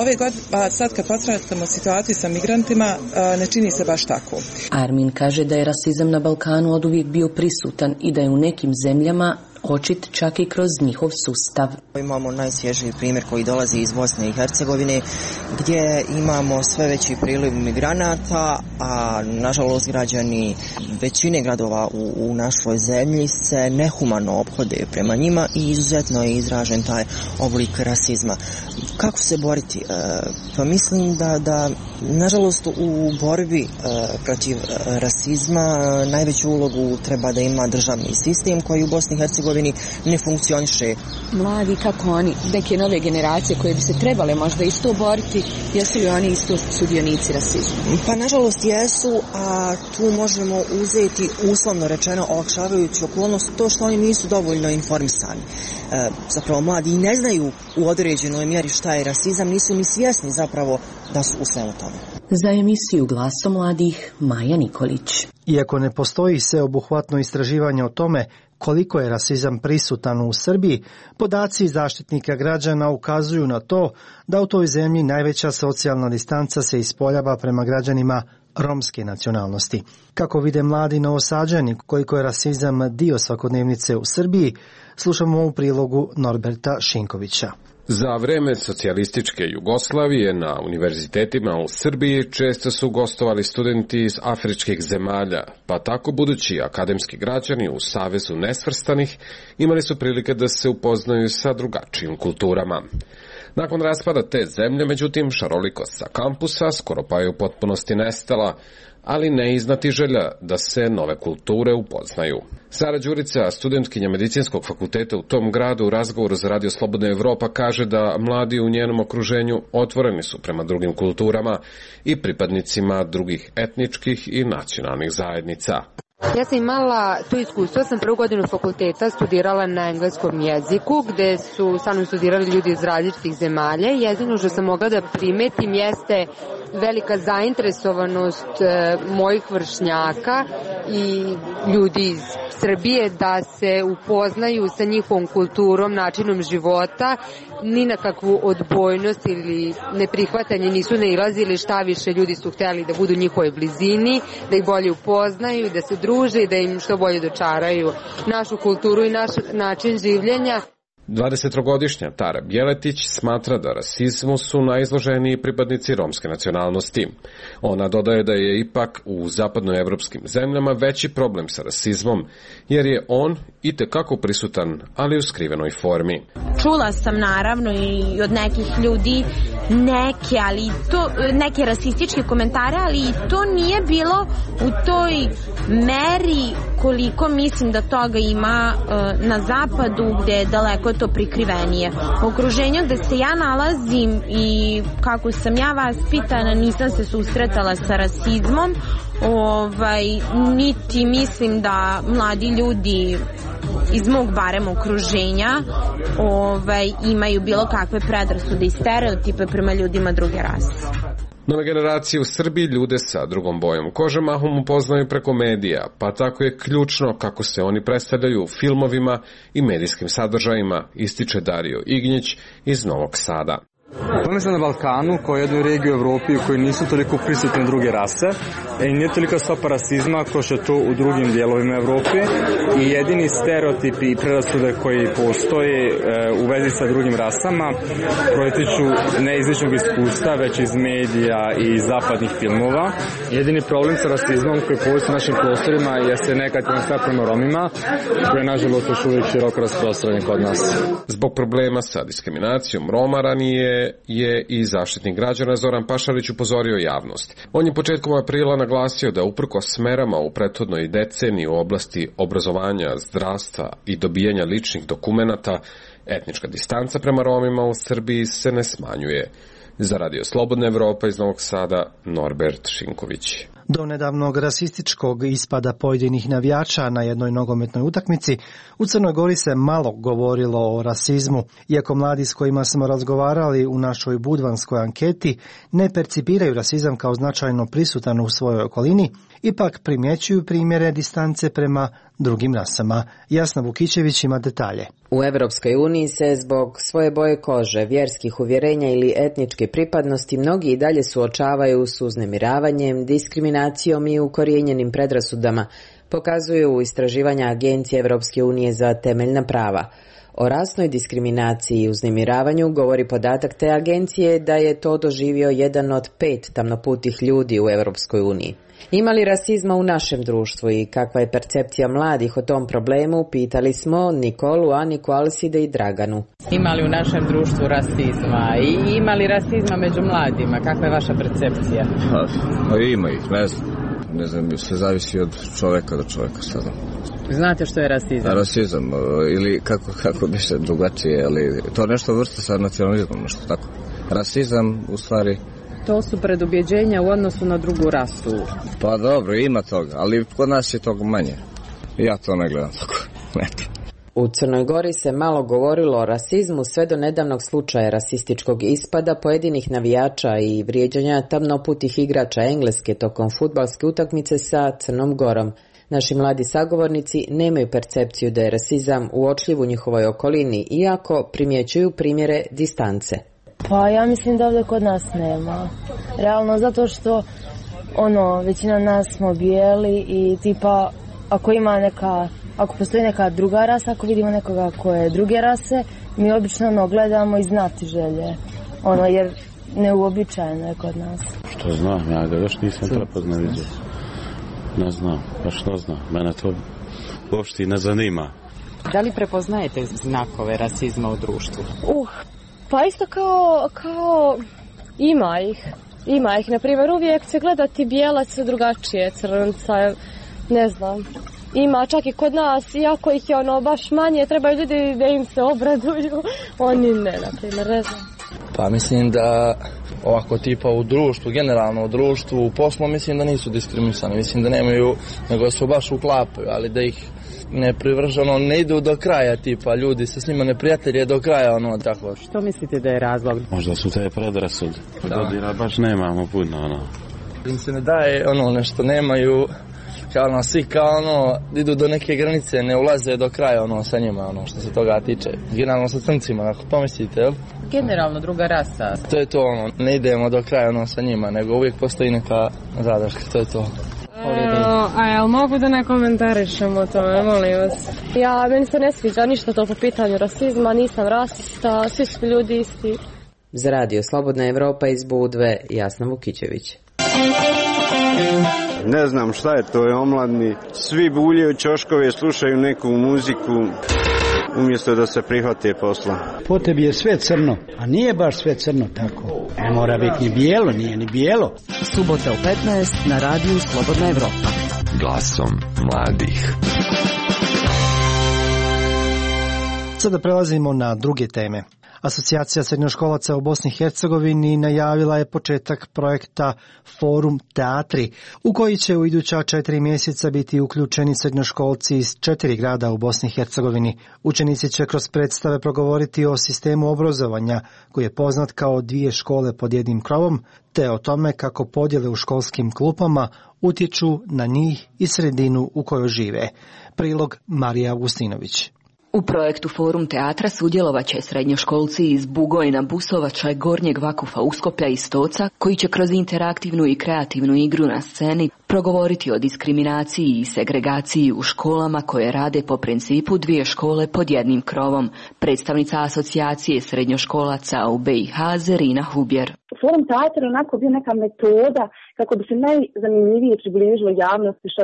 a sad kad posmatramo situaciju sa migrantima, ne čini se baš tako. Armin kaže da je rasizam na Balkanu oduvijek bio prisutan i da je u nekim zemljama očit čak i kroz njihov sustav. Imamo najsvježiji primjer koji dolazi iz Bosne i Hercegovine, gdje imamo sve veći priliv migranata, a nažalost građani većine gradova u našoj zemlji se nehumano ophode prema njima i izuzetno je izražen taj oblik rasizma. Kako se boriti? Pa mislim da nažalost u borbi protiv rasizma najveću ulogu treba da ima državni sistem koji u Bosni i Hercegovini ne funkcioniše. Mladi, kako oni, neke nove generacije koje bi se trebale možda isto boriti, jesu li oni isto sudionici rasizma? Pa nažalost jesu, a tu možemo uzeti uslovno rečeno olakšavajuću okolnost to što oni nisu dovoljno informisani. Zapravo mladi i ne znaju u određenoj mjeri šta je rasizam, nisu ni svjesni zapravo da su u svemu tome. Za emisiju Glasom mladih, Maja Nikolić. Iako ne postoji sveobuhvatno istraživanje o tome koliko je rasizam prisutan u Srbiji, podaci Zaštitnika građana ukazuju na to da u toj zemlji najveća socijalna distanca se ispoljava prema građanima romske nacionalnosti. Kako vide mladi Novosađani koliko je rasizam dio svakodnevnice u Srbiji, slušamo u prilogu Norberta Šinkovića. Za vreme socijalističke Jugoslavije na univerzitetima u Srbiji često su gostovali studenti iz afričkih zemalja, pa tako budući akademski građani u Savezu nesvrstanih imali su prilike da se upoznaju sa drugačijim kulturama. Nakon raspada te zemlje, međutim, šarolikost sa kampusa skoro pa je u potpunosti nestala, ali ne iznati želja da se nove kulture upoznaju. Sara Đurica, studentkinja medicinskog fakulteta u tom gradu, u razgovoru za Radio Slobodna Evropa kaže da mladi u njenom okruženju otvoreni su prema drugim kulturama i pripadnicima drugih etničkih i nacionalnih zajednica. Ja sam imala to iskustvo, sam prvu godinu fakulteta studirala na engleskom jeziku, gde su sa mnom studirali ljudi iz različitih zemalja. Jedino što sam mogla da primetim jeste velika zainteresovanost mojih vršnjaka i ljudi iz Srbije da se upoznaju sa njihovom kulturom, načinom života, ni na kakvu odbojnost ili neprihvatanje nisu nailazili, šta više ljudi su hteli da budu u njihovoj blizini, da ih bolje upoznaju, da se druže i da im što bolje dočaraju našu kulturu i naš način življenja. 23-godišnja Tara Bjeletić smatra da rasizmu su najizloženiji pripadnici romske nacionalnosti. Ona dodaje da je ipak u zapadnoevropskim zemljama veći problem sa rasizmom, jer je on itekako prisutan, ali u skrivenoj formi. Čula sam naravno i od nekih ljudi neke rasističke komentare, ali to nije bilo u toj meri koliko mislim da toga ima na zapadu, gde je daleko to prikrivenije. U okruženju gde se ja nalazim i kako sam ja vaspitana, nisam se susretala sa rasizmom, niti mislim da mladi ljudi iz mog barem okruženja imaju bilo kakve predrasude i stereotipe prema ljudima druge rase. Nove generacije u Srbiji ljude sa drugom bojom kože mahom upoznaju preko medija, pa tako je ključno kako se oni predstavljaju u filmovima i medijskim sadržajima, ističe Dario Ignjić iz Novog Sada. Oni sam na Balkanu, kao jednoj regiji u Evropi u kojoj nisu toliko prisutne druge rase i nije tolika stopa rasizma kao što je to u drugim dijelovima Evrope i jedini stereotipi i predrasude koji postoje u vezi sa drugim rasama protiču ne iz ličnog iskustva, već iz medija i zapadnih filmova. Jedini problem sa rasizmom koji postoji u našim prostorima jeste negativno stav prema Romima, koji je nažalost još uvijek široko rasprostranjen kod nas. Zbog problema sa diskriminacijom Roma ranije je i Zaštitnik građana Zoran Pašalić upozorio javnost. On je početkom aprila naglasio da uprkos merama u prethodnoj deceniji u oblasti obrazovanja, zdravstva i dobijanja ličnih dokumenata, etnička distanca prema Romima u Srbiji se ne smanjuje. Za Radio Slobodna Evropa iz Novog Sada, Norbert Šinković. Do nedavnog rasističkog ispada pojedinih navijača na jednoj nogometnoj utakmici, u Crnoj Gori se malo govorilo o rasizmu, iako mladi s kojima smo razgovarali u našoj budvanskoj anketi ne percipiraju rasizam kao značajno prisutan u svojoj okolini, ipak primjećuju primjere distance prema drugim rasama. Jasna Vukićević ima detalje. U Evropskoj uniji se zbog svoje boje kože, vjerskih uvjerenja ili etničke pripadnosti mnogi i dalje suočavaju s uznemiravanjem, diskriminacijom i ukorijenjenim predrasudama, pokazuju istraživanja Agencije Evropske unije za temeljna prava. O rasnoj diskriminaciji i uznemiravanju govori podatak te agencije da je to doživio jedan od 5 tamnoputih ljudi u Evropskoj uniji. Ima li rasizma u našem društvu i kakva je percepcija mladih o tom problemu, pitali smo Nikolu, Aniku, Alside i Draganu. Ima li u našem društvu rasizma i ima li rasizma među mladima? Kakva je vaša percepcija? Ima ih, ne znam, sve zavisi od čoveka do čoveka sada. Znate što je rasizam? Rasizam, ili kako bi se drugačije, ali to nešto vrsta sa nacionalizmom, nešto tako. Rasizam, u stvari... To su predubjeđenja u odnosu na drugu rasu. Pa dobro, ima toga, ali kod nas je toga manje. Ja to ne gledam tako. U Crnoj Gori se malo govorilo o rasizmu sve do nedavnog slučaja rasističkog ispada pojedinih navijača i vrijeđanja tamnoputih igrača Engleske tokom fudbalske utakmice sa Crnom Gorom. Naši mladi sagovornici nemaju percepciju da je rasizam uočljiv u njihovoj okolini, iako primjećuju primjere distance. Pa ja mislim da ovdje kod nas nema. Realno zato što većina nas smo bijeli i tipa ako postoji neka druga rasa, ako vidimo nekoga koje je druge rase, mi obično gledamo iz znatiželje. Jer neuobičajeno je kod nas. Što znam, ja ga još nisam prepoznao vidio. Ne znam, pa što znam, mene to uopšte ne zanima. Da li prepoznajete znakove rasizma u društvu? Pa isto kao ima ih, na primjer uvijek će gledati bijelac drugačije, crnca, ne znam. Ima čak i kod nas, iako ih je baš manje, trebaju ljudi da im se obraduju, oni ne, na primjer, ne znam. Pa mislim da ovako tipa u društvu, generalno u društvu, u poslu, mislim da nisu diskriminisani, mislim da nemaju, nego su baš uklapaju, ali da ih ne privrženo, ne idu do kraja, tipa ljudi se s njima ne prijatelje do kraja, tako. Što mislite da je razlog? Možda su te predrasude, dodira baš nemamo puno, Im se ne daje nešto, nemaju, svi idu do neke granice, ne ulaze do kraja sa njima, što se toga tiče. Generalno sa crncima, ako pomislite, jel? Generalno druga rasa. To je to, ne idemo do kraja sa njima, nego uvijek postoji neka zadrška, to je to. Jel mogu da ne komentarišem o tome, molim vas? Meni se ne sviđa ništa to po pitanju rasizma, nisam rasista, svi su ljudi isti. Za Radio Slobodna Evropa iz Budve, Jasna Vukićević. Ne znam šta je, to je omladni. Svi buljaju ćoškove, slušaju neku muziku umjesto da se prihvate posla. Po tebi je sve crno, a nije baš sve crno tako. Ne mora biti ni bijelo, nije ni bijelo. Subota u 15 na Radiju Slobodna Evropa. Glasom mladih. Sada prelazimo na druge teme. Asocijacija srednjoškolaca u Bosni i Hercegovini najavila je početak projekta Forum Teatri, u koji će u iduća 4 mjeseca biti uključeni srednjoškolci iz 4 grada u Bosni i Hercegovini. Učenici će kroz predstave progovoriti o sistemu obrazovanja, koji je poznat kao 2 škole pod jednim krovom, te o tome kako podjele u školskim klupama utječu na njih i sredinu u kojoj žive. Prilog Marija Augustinović. U projektu Forum Teatra sudjelovaće srednjoškolci iz Bugojna, Busovača i Gornjeg Vakufa, Uskoplja i Stoca, koji će kroz interaktivnu i kreativnu igru na sceni progovoriti o diskriminaciji i segregaciji u školama koje rade po principu 2 škole pod jednim krovom. Predstavnica asocijacije srednjoškolaca u BiH Zerina Hubjer. Forum Teatra je onako bio neka metoda kako bi se najzanimljivije približilo javnosti što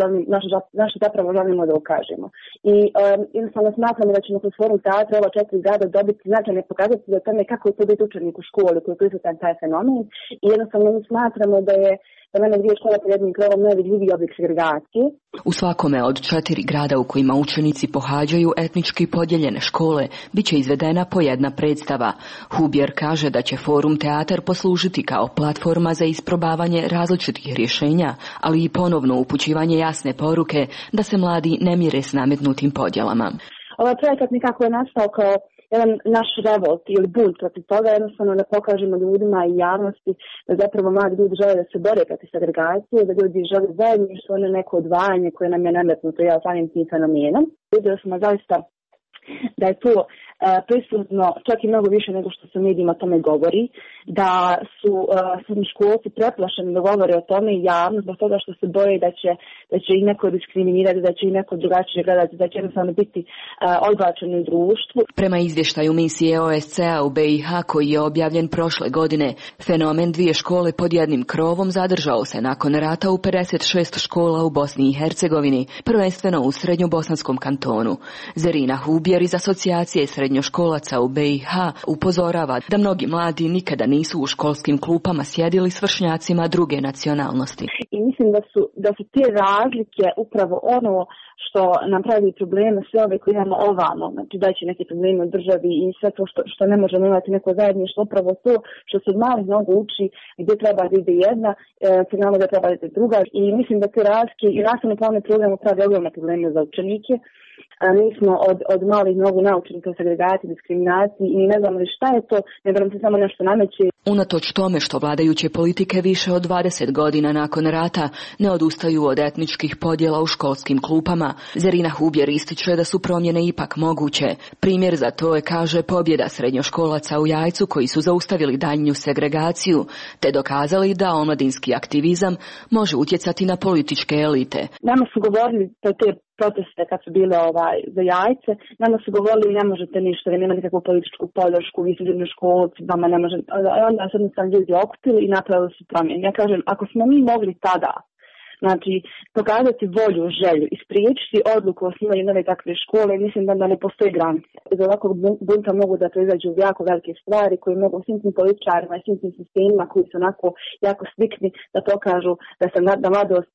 zapravo želimo da ukažemo. I jednostavno smatramo da ćemo kroz Forum Teatra ova 4 grada dobiti značajne pokazatelje o tome kako je to biti učenik u školi koji je prisutan taj fenomen. I jednostavno mi smatramo da je za mene 2 škole pod jednim krovom najvidljiviji oblik segregacije. U svakome od 4 grada u kojima učenici pohađaju etnički podijeljene škole bit će izvedena po jedna predstava. Hubjer kaže da će Forum Teatar poslužiti kao platforma za isprobavanje različitih rješenja, ali i ponovno upućivanje jasne poruke da se mladi ne mire s nametnutim podjelama. Ovaj projekat nekako je nastao kao jedan naš revolt ili bunt protiv toga, jednostavno da pokažemo ljudima i javnosti da zapravo mladi ljudi žele da se bore protiv segregacije, da ljudi žele zajedništvo, ne neko odvajanje koje nam je nametnuto samim tim fenomenom. Vidjeli smo zaista da je to prisutno čak i mnogo više nego što se u medijima o tome govori, da su srednjoškolci preplašeni da govore o tome i javnost zbog toga što se boje da će ih neko diskriminirati, da će ih neko drugačije gledati, da će jednostavno biti odbačeni u društvu. Prema izvještaju misije OSCE-a u BiH koji je objavljen prošle godine, fenomen 2 škole pod jednim krovom zadržao se nakon rata u 56 škola u Bosni i Hercegovini, prvenstveno u srednjobosanskom kantonu. Zerina Hubjer iz asocijacije srednjoškolaca u BiH upozorava da mnogi mladi nikada nisu u školskim klupama sjedili s vršnjacima druge nacionalnosti. I mislim da su te razlike upravo ono što nam pravi probleme, sve ove koje imamo ovamo, znači da će neki problemi u državi i sve to što ne možemo imati neko zajedništvo, upravo to što se od malih mnogo uči gdje treba da ide jedna, signalno da treba da ide druga. I mislim da te razlike i nastavno planne programe pravi ogromne probleme za učenike. Mi smo od malih nogu naučeni toj segregaciji, diskriminaciji i ne znamo šta je to, nego nam se samo nešto nameće. Unatoč tome što vladajuće politike više od 20 godina nakon rata ne odustaju od etničkih podjela u školskim klupama, Zerina Hubjer ističe da su promjene ipak moguće. Primjer za to je, kaže, pobjeda srednjoškolaca u Jajcu koji su zaustavili daljnju segregaciju te dokazali da omladinski aktivizam može utjecati na političke elite. Nama su govorili te proteste kad su bile za Jajce, nama su govorili ne možete ništa, vi nemate nikakvu političku podršku, vi ste srednjoškolci, vama ne možete. Onda su jednostavno ljudi okupili i napravili su promjene. Ja kažem, ako smo mi mogli tada, znači, pokazati volju, želju i spriječiti odluku o osnivanju nove takve škole, mislim da ne postoji granice. Iz ovakvog bunta mogu da proizađu jako velike stvari koje mogu svim tim političarima i svim tim sistemima koji su onako jako slikni da pokažu da se na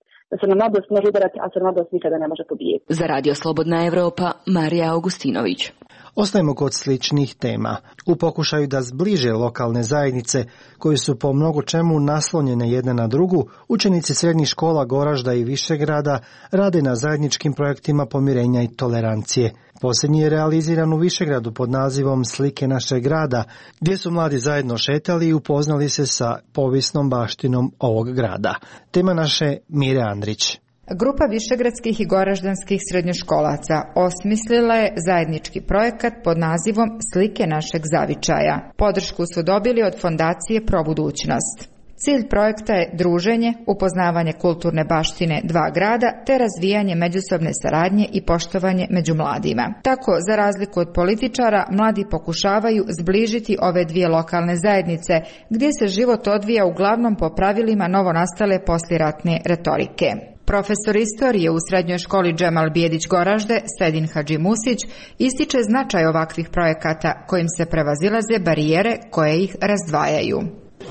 mladost može udarati, a se mladost nikada ne može pobijeti. Za Radio Slobodna Evropa, Marija Augustinović. Ostajemo kod sličnih tema. U pokušaju da zbliže lokalne zajednice, koje su po mnogo čemu naslonjene jedna na drugu, učenici srednjih škola Goražda i Višegrada rade na zajedničkim projektima pomirenja i tolerancije. Posljednji je realiziran u Višegradu pod nazivom Slike našeg grada, gdje su mladi zajedno šetali i upoznali se sa povijesnom baštinom ovog grada. Tema naše Mire Andrić. Grupa višegradskih i goraždanskih srednjoškolaca osmislila je zajednički projekat pod nazivom Slike našeg zavičaja. Podršku su dobili od fondacije Probudućnost. Cilj projekta je druženje, upoznavanje kulturne baštine dva grada te razvijanje međusobne saradnje i poštovanje među mladima. Tako, za razliku od političara, mladi pokušavaju zbližiti ove dvije lokalne zajednice, gdje se život odvija uglavnom po pravilima novonastale poslijeratne retorike. Profesor istorije u srednjoj školi Džemal Bijedić Goražde, Sedin Hadžimusić, ističe značaj ovakvih projekata kojim se prevazilaze barijere koje ih razdvajaju.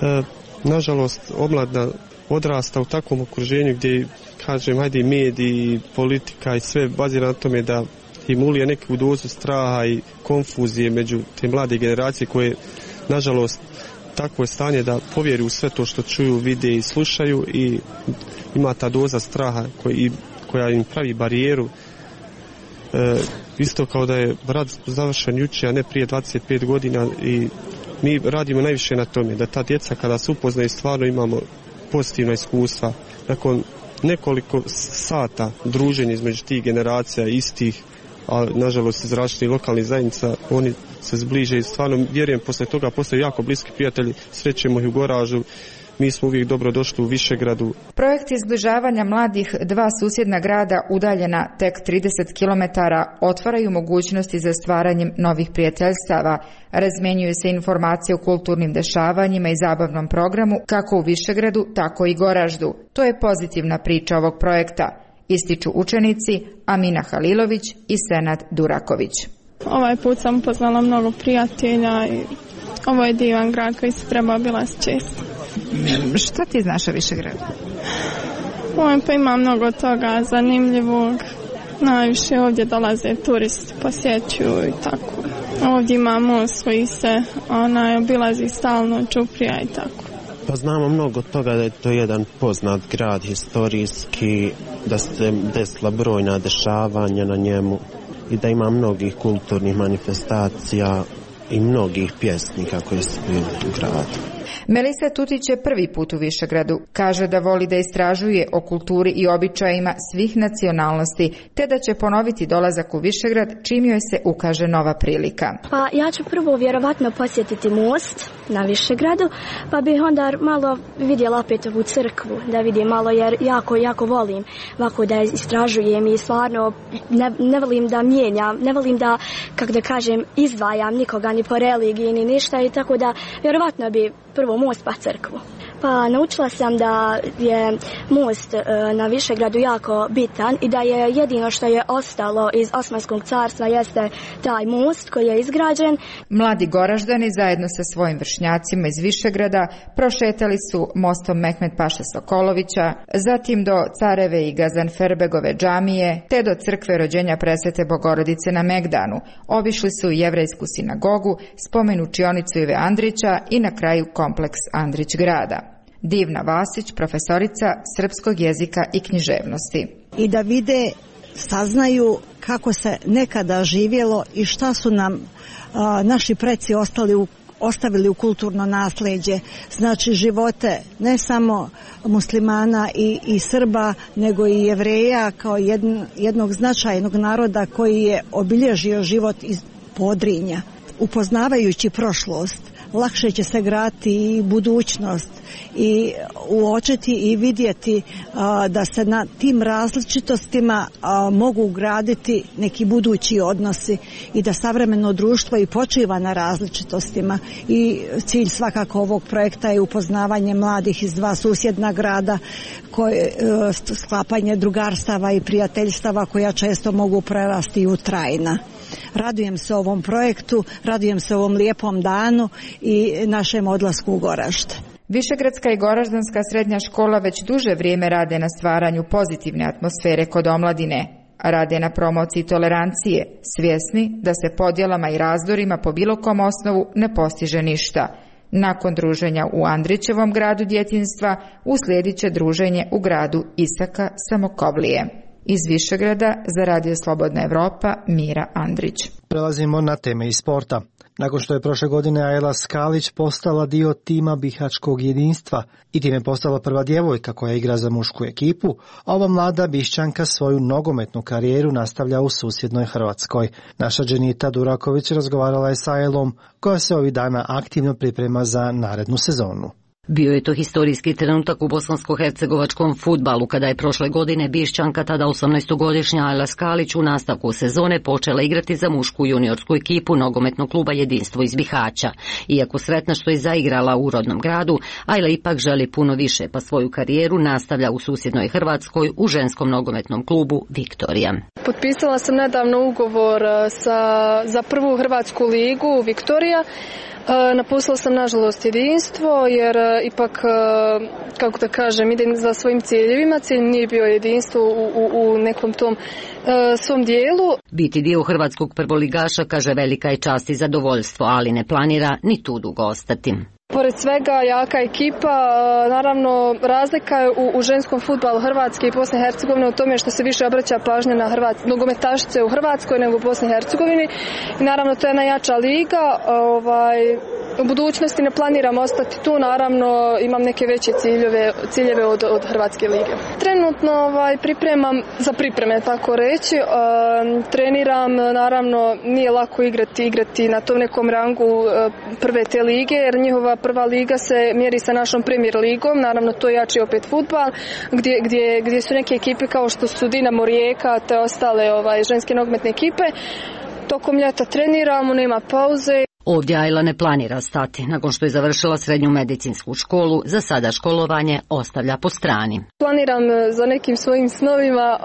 Nažalost, omladina odrasta u takvom okruženju gdje, kažem, hajde i mediji, i politika i sve bazira na tome da im ulije neku dozu straha i konfuzije među te mlade generacije koje, nažalost, takvo je stanje da povjeruju u sve to što čuju, vide i slušaju i ima ta doza straha koja im pravi barijeru. Isto kao da je rad završen jučer, a ne prije 25 godina i mi radimo najviše na tome da ta djeca kada se upoznaju stvarno imamo pozitivna iskustva. Nakon nekoliko sata druženja između tih generacija istih, a nažalost iz različitih lokalnih zajednica, oni se zbliže i stvarno vjerujem poslije toga postaju jako bliski prijatelji, srećemo ih u Goražu. Mi smo uvijek dobro došli u Višegradu. Projekt izbližavanja mladih dva susjedna grada udaljena tek 30 km otvaraju mogućnosti za stvaranjem novih prijateljstava. Razmjenjuju se informacije o kulturnim dešavanjima i zabavnom programu kako u Višegradu, tako i Goraždu. To je pozitivna priča ovog projekta, ističu učenici Amina Halilović i Senad Duraković. Ovaj put sam upoznala mnogo prijatelja i ovo je divan grad koji se treba obilaziti često. Šta ti znaš o Višegradu? Pa ima mnogo toga zanimljivog. Najviše ovdje dolaze turisti, posjećuju i tako. Ovdje ima most koji se obilazi stalno, Čuprija i tako. Pa znamo mnogo toga da je to jedan poznat grad historijski, da se desila brojna dešavanja na njemu i da ima mnogih kulturnih manifestacija i mnogih pjesnika koji su bili u gradu. Melisa Tutić je prvi put u Višegradu. Kaže da voli da istražuje o kulturi i običajima svih nacionalnosti, te da će ponoviti dolazak u Višegrad čim joj se ukaže nova prilika. Pa ja ću prvo vjerovatno posjetiti most na Višegradu, pa bih onda malo vidjela opet ovu crkvu, da vidim malo jer jako volim ovako da istražujem i stvarno ne volim da mijenjam, ne volim da, kako da kažem, izdvajam nikoga ni po religiji ni ništa i tako da vjerovatno bi prvo most pa crkvu. Pa naučila sam da je most na Višegradu jako bitan i da je jedino što je ostalo iz Osmanskog carstva jeste taj most koji je izgrađen. Mladi Goraždani zajedno sa svojim vršnjacima iz Višegrada prošetali su mostom Mehmed Paše Sokolovića, zatim do Careve i Gazanferbegove džamije, te do crkve rođenja Presvete Bogorodice na Megdanu. Obišli su jevrejsku sinagogu, spomen učionicu Ive Andrića i na kraju kompleks Andrić grada. Divna Vasić, profesorica srpskog jezika i književnosti. I da vide saznaju kako se nekada živjelo i šta su nam naši preci ostavili u kulturno nasljeđe, znači živote ne samo muslimana i Srba, nego i Jevreja kao jednog značajnog naroda koji je obilježio život iz Podrinja. Upoznavajući prošlost, lakše će se graditi i budućnost i uočiti i vidjeti da se na tim različitostima mogu graditi neki budući odnosi i da savremeno društvo i počiva na različitostima. I cilj svakako ovog projekta je upoznavanje mladih iz dva susjedna grada, sklapanje drugarstava i prijateljstava koja često mogu prerasti u trajna. Radujem se ovom projektu, radujem se ovom lijepom danu i našem odlasku u Goražde. Višegradska i Goraždanska srednja škola već duže vrijeme rade na stvaranju pozitivne atmosfere kod omladine. Rade na promociji tolerancije, svjesni da se podjelama i razdorima po bilo kom osnovu ne postiže ništa. Nakon druženja u Andrićevom gradu djetinjstva uslijedit će druženje u gradu Isaka Samokovlije. Iz Višegrada za Radio Slobodna Evropa, Mira Andrić. Prelazimo na teme iz sporta. Nakon što je prošle godine Ajla Skalić postala dio tima Bihaćkog jedinstva i time postala prva djevojka koja igra za mušku ekipu, ova mlada Bišćanka svoju nogometnu karijeru nastavlja u susjednoj Hrvatskoj. Naša Dženita Duraković razgovarala je s Ajlom, koja se ovih dana aktivno priprema za narednu sezonu. Bio je to historijski trenutak u bosansko-hercegovačkom fudbalu kada je prošle godine Bišćanka, tada 18-godišnja Ajla Skalić, u nastavku sezone počela igrati za mušku juniorsku ekipu nogometnog kluba Jedinstvo iz Bihaća. Iako sretna što je zaigrala u rodnom gradu, Ajla ipak želi puno više, pa svoju karijeru nastavlja u susjednoj Hrvatskoj u ženskom nogometnom klubu Viktorija. Potpisala sam nedavno ugovor za prvu hrvatsku ligu Viktorija. Napustila sam nažalost jedinstvo jer ipak, kako da kažem, idem za svojim ciljevima. Cilj nije bio jedinstvo u nekom tom svom dijelu. Biti dio hrvatskog prvoligaša, kaže, velika je čast i zadovoljstvo, ali ne planira ni tu dugo ostati. Pored svega, jaka ekipa, naravno razlika je u ženskom fudbalu Hrvatske i Bosne i Hercegovine u tome što se više obraća pažnja na nogometašice u Hrvatskoj nego u Bosni i Hercegovini. I naravno to je najjača liga. U budućnosti ne planiram ostati tu, naravno imam neke veće ciljeve od Hrvatske lige. Trenutno pripremam za pripreme, tako reći. Treniram, naravno nije lako igrati na tom nekom rangu prve te lige, jer njihova prva liga se mjeri sa našom Premier ligom, naravno to je jači opet fudbal, gdje su neke ekipe kao što su Dinamo, Rijeka te ostale ženske nogometne ekipe. Tokom ljeta treniramo, nema pauze. Ovdje Ajla ne planira stati. Nakon što je završila srednju medicinsku školu, za sada školovanje ostavlja po strani. Planiram za nekim svojim snovima,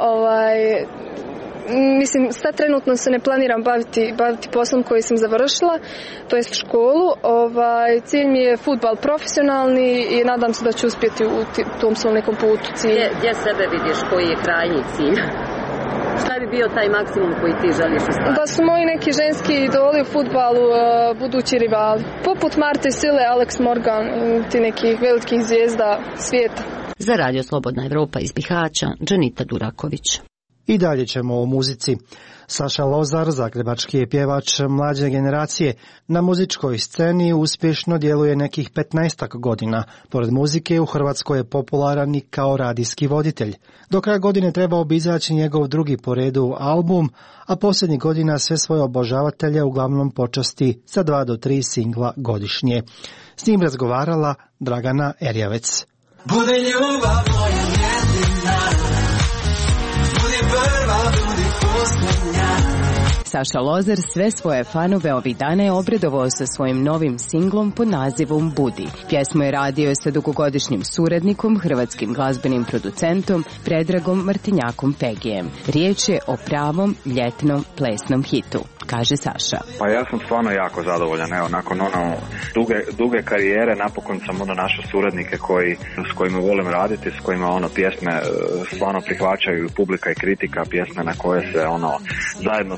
mislim, sad trenutno se ne planiram baviti poslom koji sam završila, to jest školu. Cilj mi je fudbal profesionalni i nadam se da ću uspjeti u tom svom nekom putu cilju. Gdje sebe vidiš, koji je krajnji cilj? Šta bi bio taj maksimum koji ti želiš ostvariti? Da su moji neki ženski idoli u fudbalu budući rivali. Poput Marte Sile, Alex Morgan i ti nekih velikih zvijezda svijeta. Za Radio Slobodna Evropa iz Bihaća, Dženita Duraković. I dalje ćemo o muzici. Saša Lozar, zagrebački je pjevač mlađe generacije. Na muzičkoj sceni uspješno djeluje nekih 15 godina. Pored muzike u Hrvatskoj je popularan i kao radijski voditelj. Do kraja godine trebao bi izaći njegov drugi po redu album, a posljednjih godina sve svoje obožavatelje uglavnom počasti sa 2 do 3 singla godišnje. S njim razgovarala Dragana Erjavec. Bude ljubav moja jedina, budi prva, budi posljednja. Saša Lozar sve svoje fanove ovih dana je obradovao sa svojim novim singlom pod nazivom Budi. Pjesmu je radio sa dugogodišnjim suradnikom, hrvatskim glazbenim producentom Predragom Martinjakom Pegijem. Riječ je o pravom ljetnom plesnom hitu, kaže Saša. Pa ja sam stvarno jako zadovoljan. Evo, nakon duge karijere napokon sam našao suradnike s kojima volim raditi, s kojima pjesme stvarno prihvaćaju publika i kritika, pjesme na koje se zajedno pjevamo,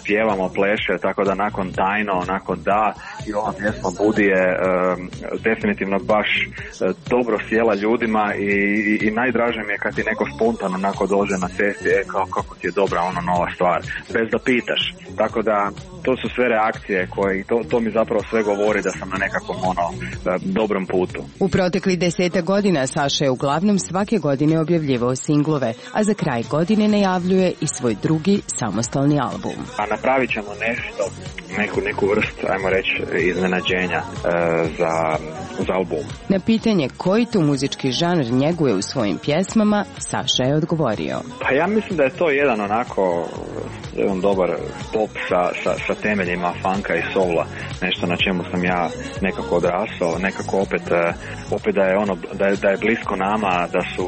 tamo pleše, tako da nakon Tajno, nakon Da i ova pjesma Budi je definitivno baš dobro sjela ljudima i najdraže mi je kad ti neko spontano onako dođe na cesti, kako ti je dobra ono nova stvar, bez da pitaš. Tako da to su sve reakcije koje, to mi zapravo sve govori da sam na nekakvom dobrom putu. U proteklih 10 godina Saša je uglavnom svake godine objavljivao singlove, a za kraj godine najavljuje i svoj drugi samostalni album. A napravit ćemo nešto, neku vrst, ajmo reći, iznenađenja za album. Na pitanje koji tu muzički žanr njeguje u svojim pjesmama, Saša je odgovorio. Pa ja mislim da je to jedan dobar pop sa temeljima funka i soula, nešto na čemu sam ja nekako odrasao, nekako opet da je da je blisko nama,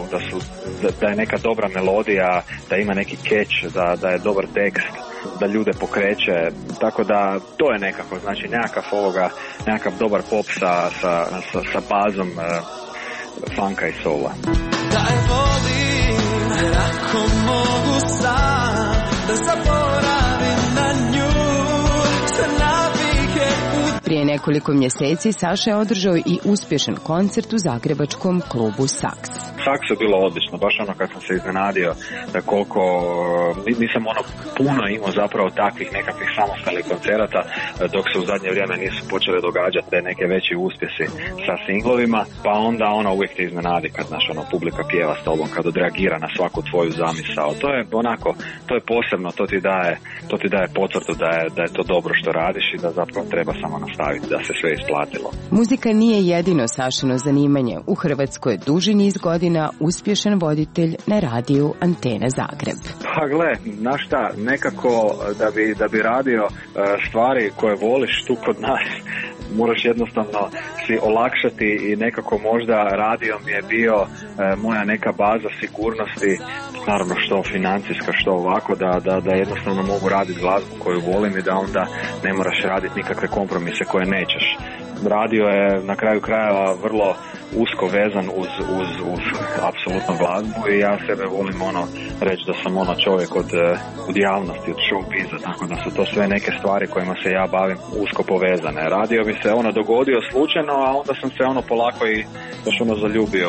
da je neka dobra melodija, da ima neki catch, da je dobar tekst, da ljude pokreće, tako da to je nekako, znači nekakav dobar pop sa bazom funka i soula. Daj volim, jer ako mogu sam da zaboravim na nju, sve navike Prije nekoliko mjeseci Saša je održao i uspješan koncert u zagrebačkom klubu Saks. Saks je bilo odlično, baš kad sam se iznenadio da koliko nisam puno imao zapravo takvih nekakvih samostalnih koncerata, dok se u zadnje vrijeme nisu počeli događati te neke veći uspjesi sa singlovima, pa onda uvijek te iznenadi kad publika pjeva s tobom, kad odreagira na svaku tvoju zamisao. To je to je posebno, to ti daje potvrdu da je to dobro što radiš i da zapravo treba samo nastaviti, da se sve isplatilo. Muzika nije jedino Sašino zanimanje. U Hrvatskoj je duži niz godina uspješan voditelj na radiju Antena Zagreb. Pa gle, znaš šta, nekako da bi radio stvari koje voliš tu kod nas, moraš jednostavno si olakšati i nekako možda radio mi je bio moja neka baza sigurnosti, naravno što financijska, što ovako, da jednostavno mogu raditi glazbu koju volim i da onda ne moraš raditi nikakve kompromise koje nećeš. Radio je na kraju krajeva vrlo usko vezan uz apsolutno glazbu i ja sebe volim reći da sam čovjek od javnosti, od showbiza, tako da su to sve neke stvari kojima se ja bavim usko povezane. Radio bi se dogodio slučajno, a onda sam se polako i baš zaljubio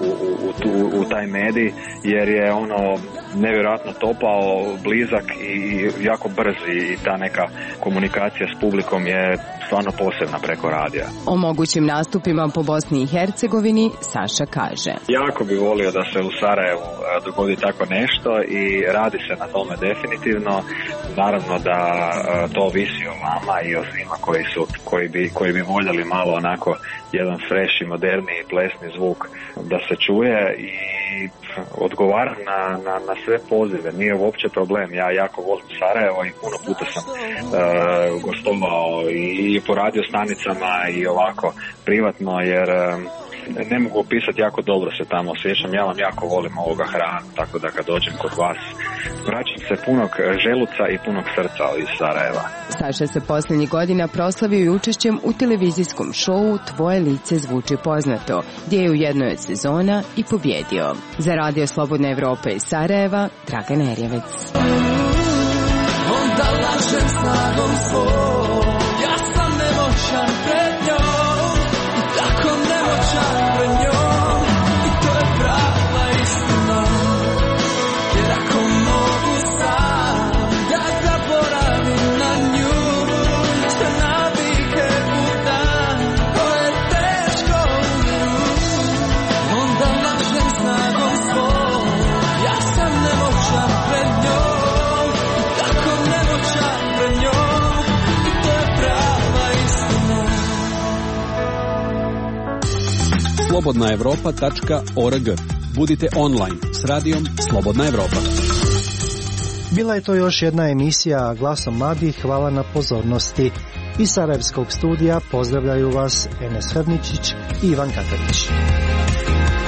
u taj medij, jer je nevjerojatno topao, blizak i jako brz i ta neka komunikacija s publikom je stvarno posebna preko radija. O mogućim nastupima po Bosni i Hercegovini Saša kaže: jako bi volio da se u Sarajevu dogodi tako nešto i radi se na tome definitivno. Naravno da to ovisi o vama i o svima koji bi voljeli malo onako jedan fresh i moderniji plesni zvuk da se čuje i odgovaram na sve pozive, nije uopće problem. Ja jako volim Sarajevo i puno puta sam gostovao i po radio stanicama i ovako privatno, jer ne mogu opisati, jako dobro se tamo osjećam. Ja vam jako volim ovoga hranu, tako da kad dođem kod vas vraćam se punog želuca i punog srca iz Sarajeva. Saša se posljednjih godina proslavio i učešćem u televizijskom šovu Tvoje lice zvuči poznato, gdje je u jednoj od sezona i pobjedio. Za Radio Slobodna Evropa iz Sarajeva, Dragan Erjevec. Onda lažem snagom svoj, ja sam nemoćan pred njom i tako nemoćan pred njom, i to je prava istina, jer ako mogu sam da zaboravim na nju, sve navike u dan, to je teško umiru. Onda lažem snagom svoj, ja sam nemoćan pred njom i tako nemoćan pred njom, i to je prava istina. slobodnaevropa.org. Budite online s radijom Slobodna Evropa. Bila je to još jedna emisija Glasom mladih. Hvala na pozornosti. Iz Sarajevskog studija pozdravljaju vas Enes Hrničić i Ivan Katarić.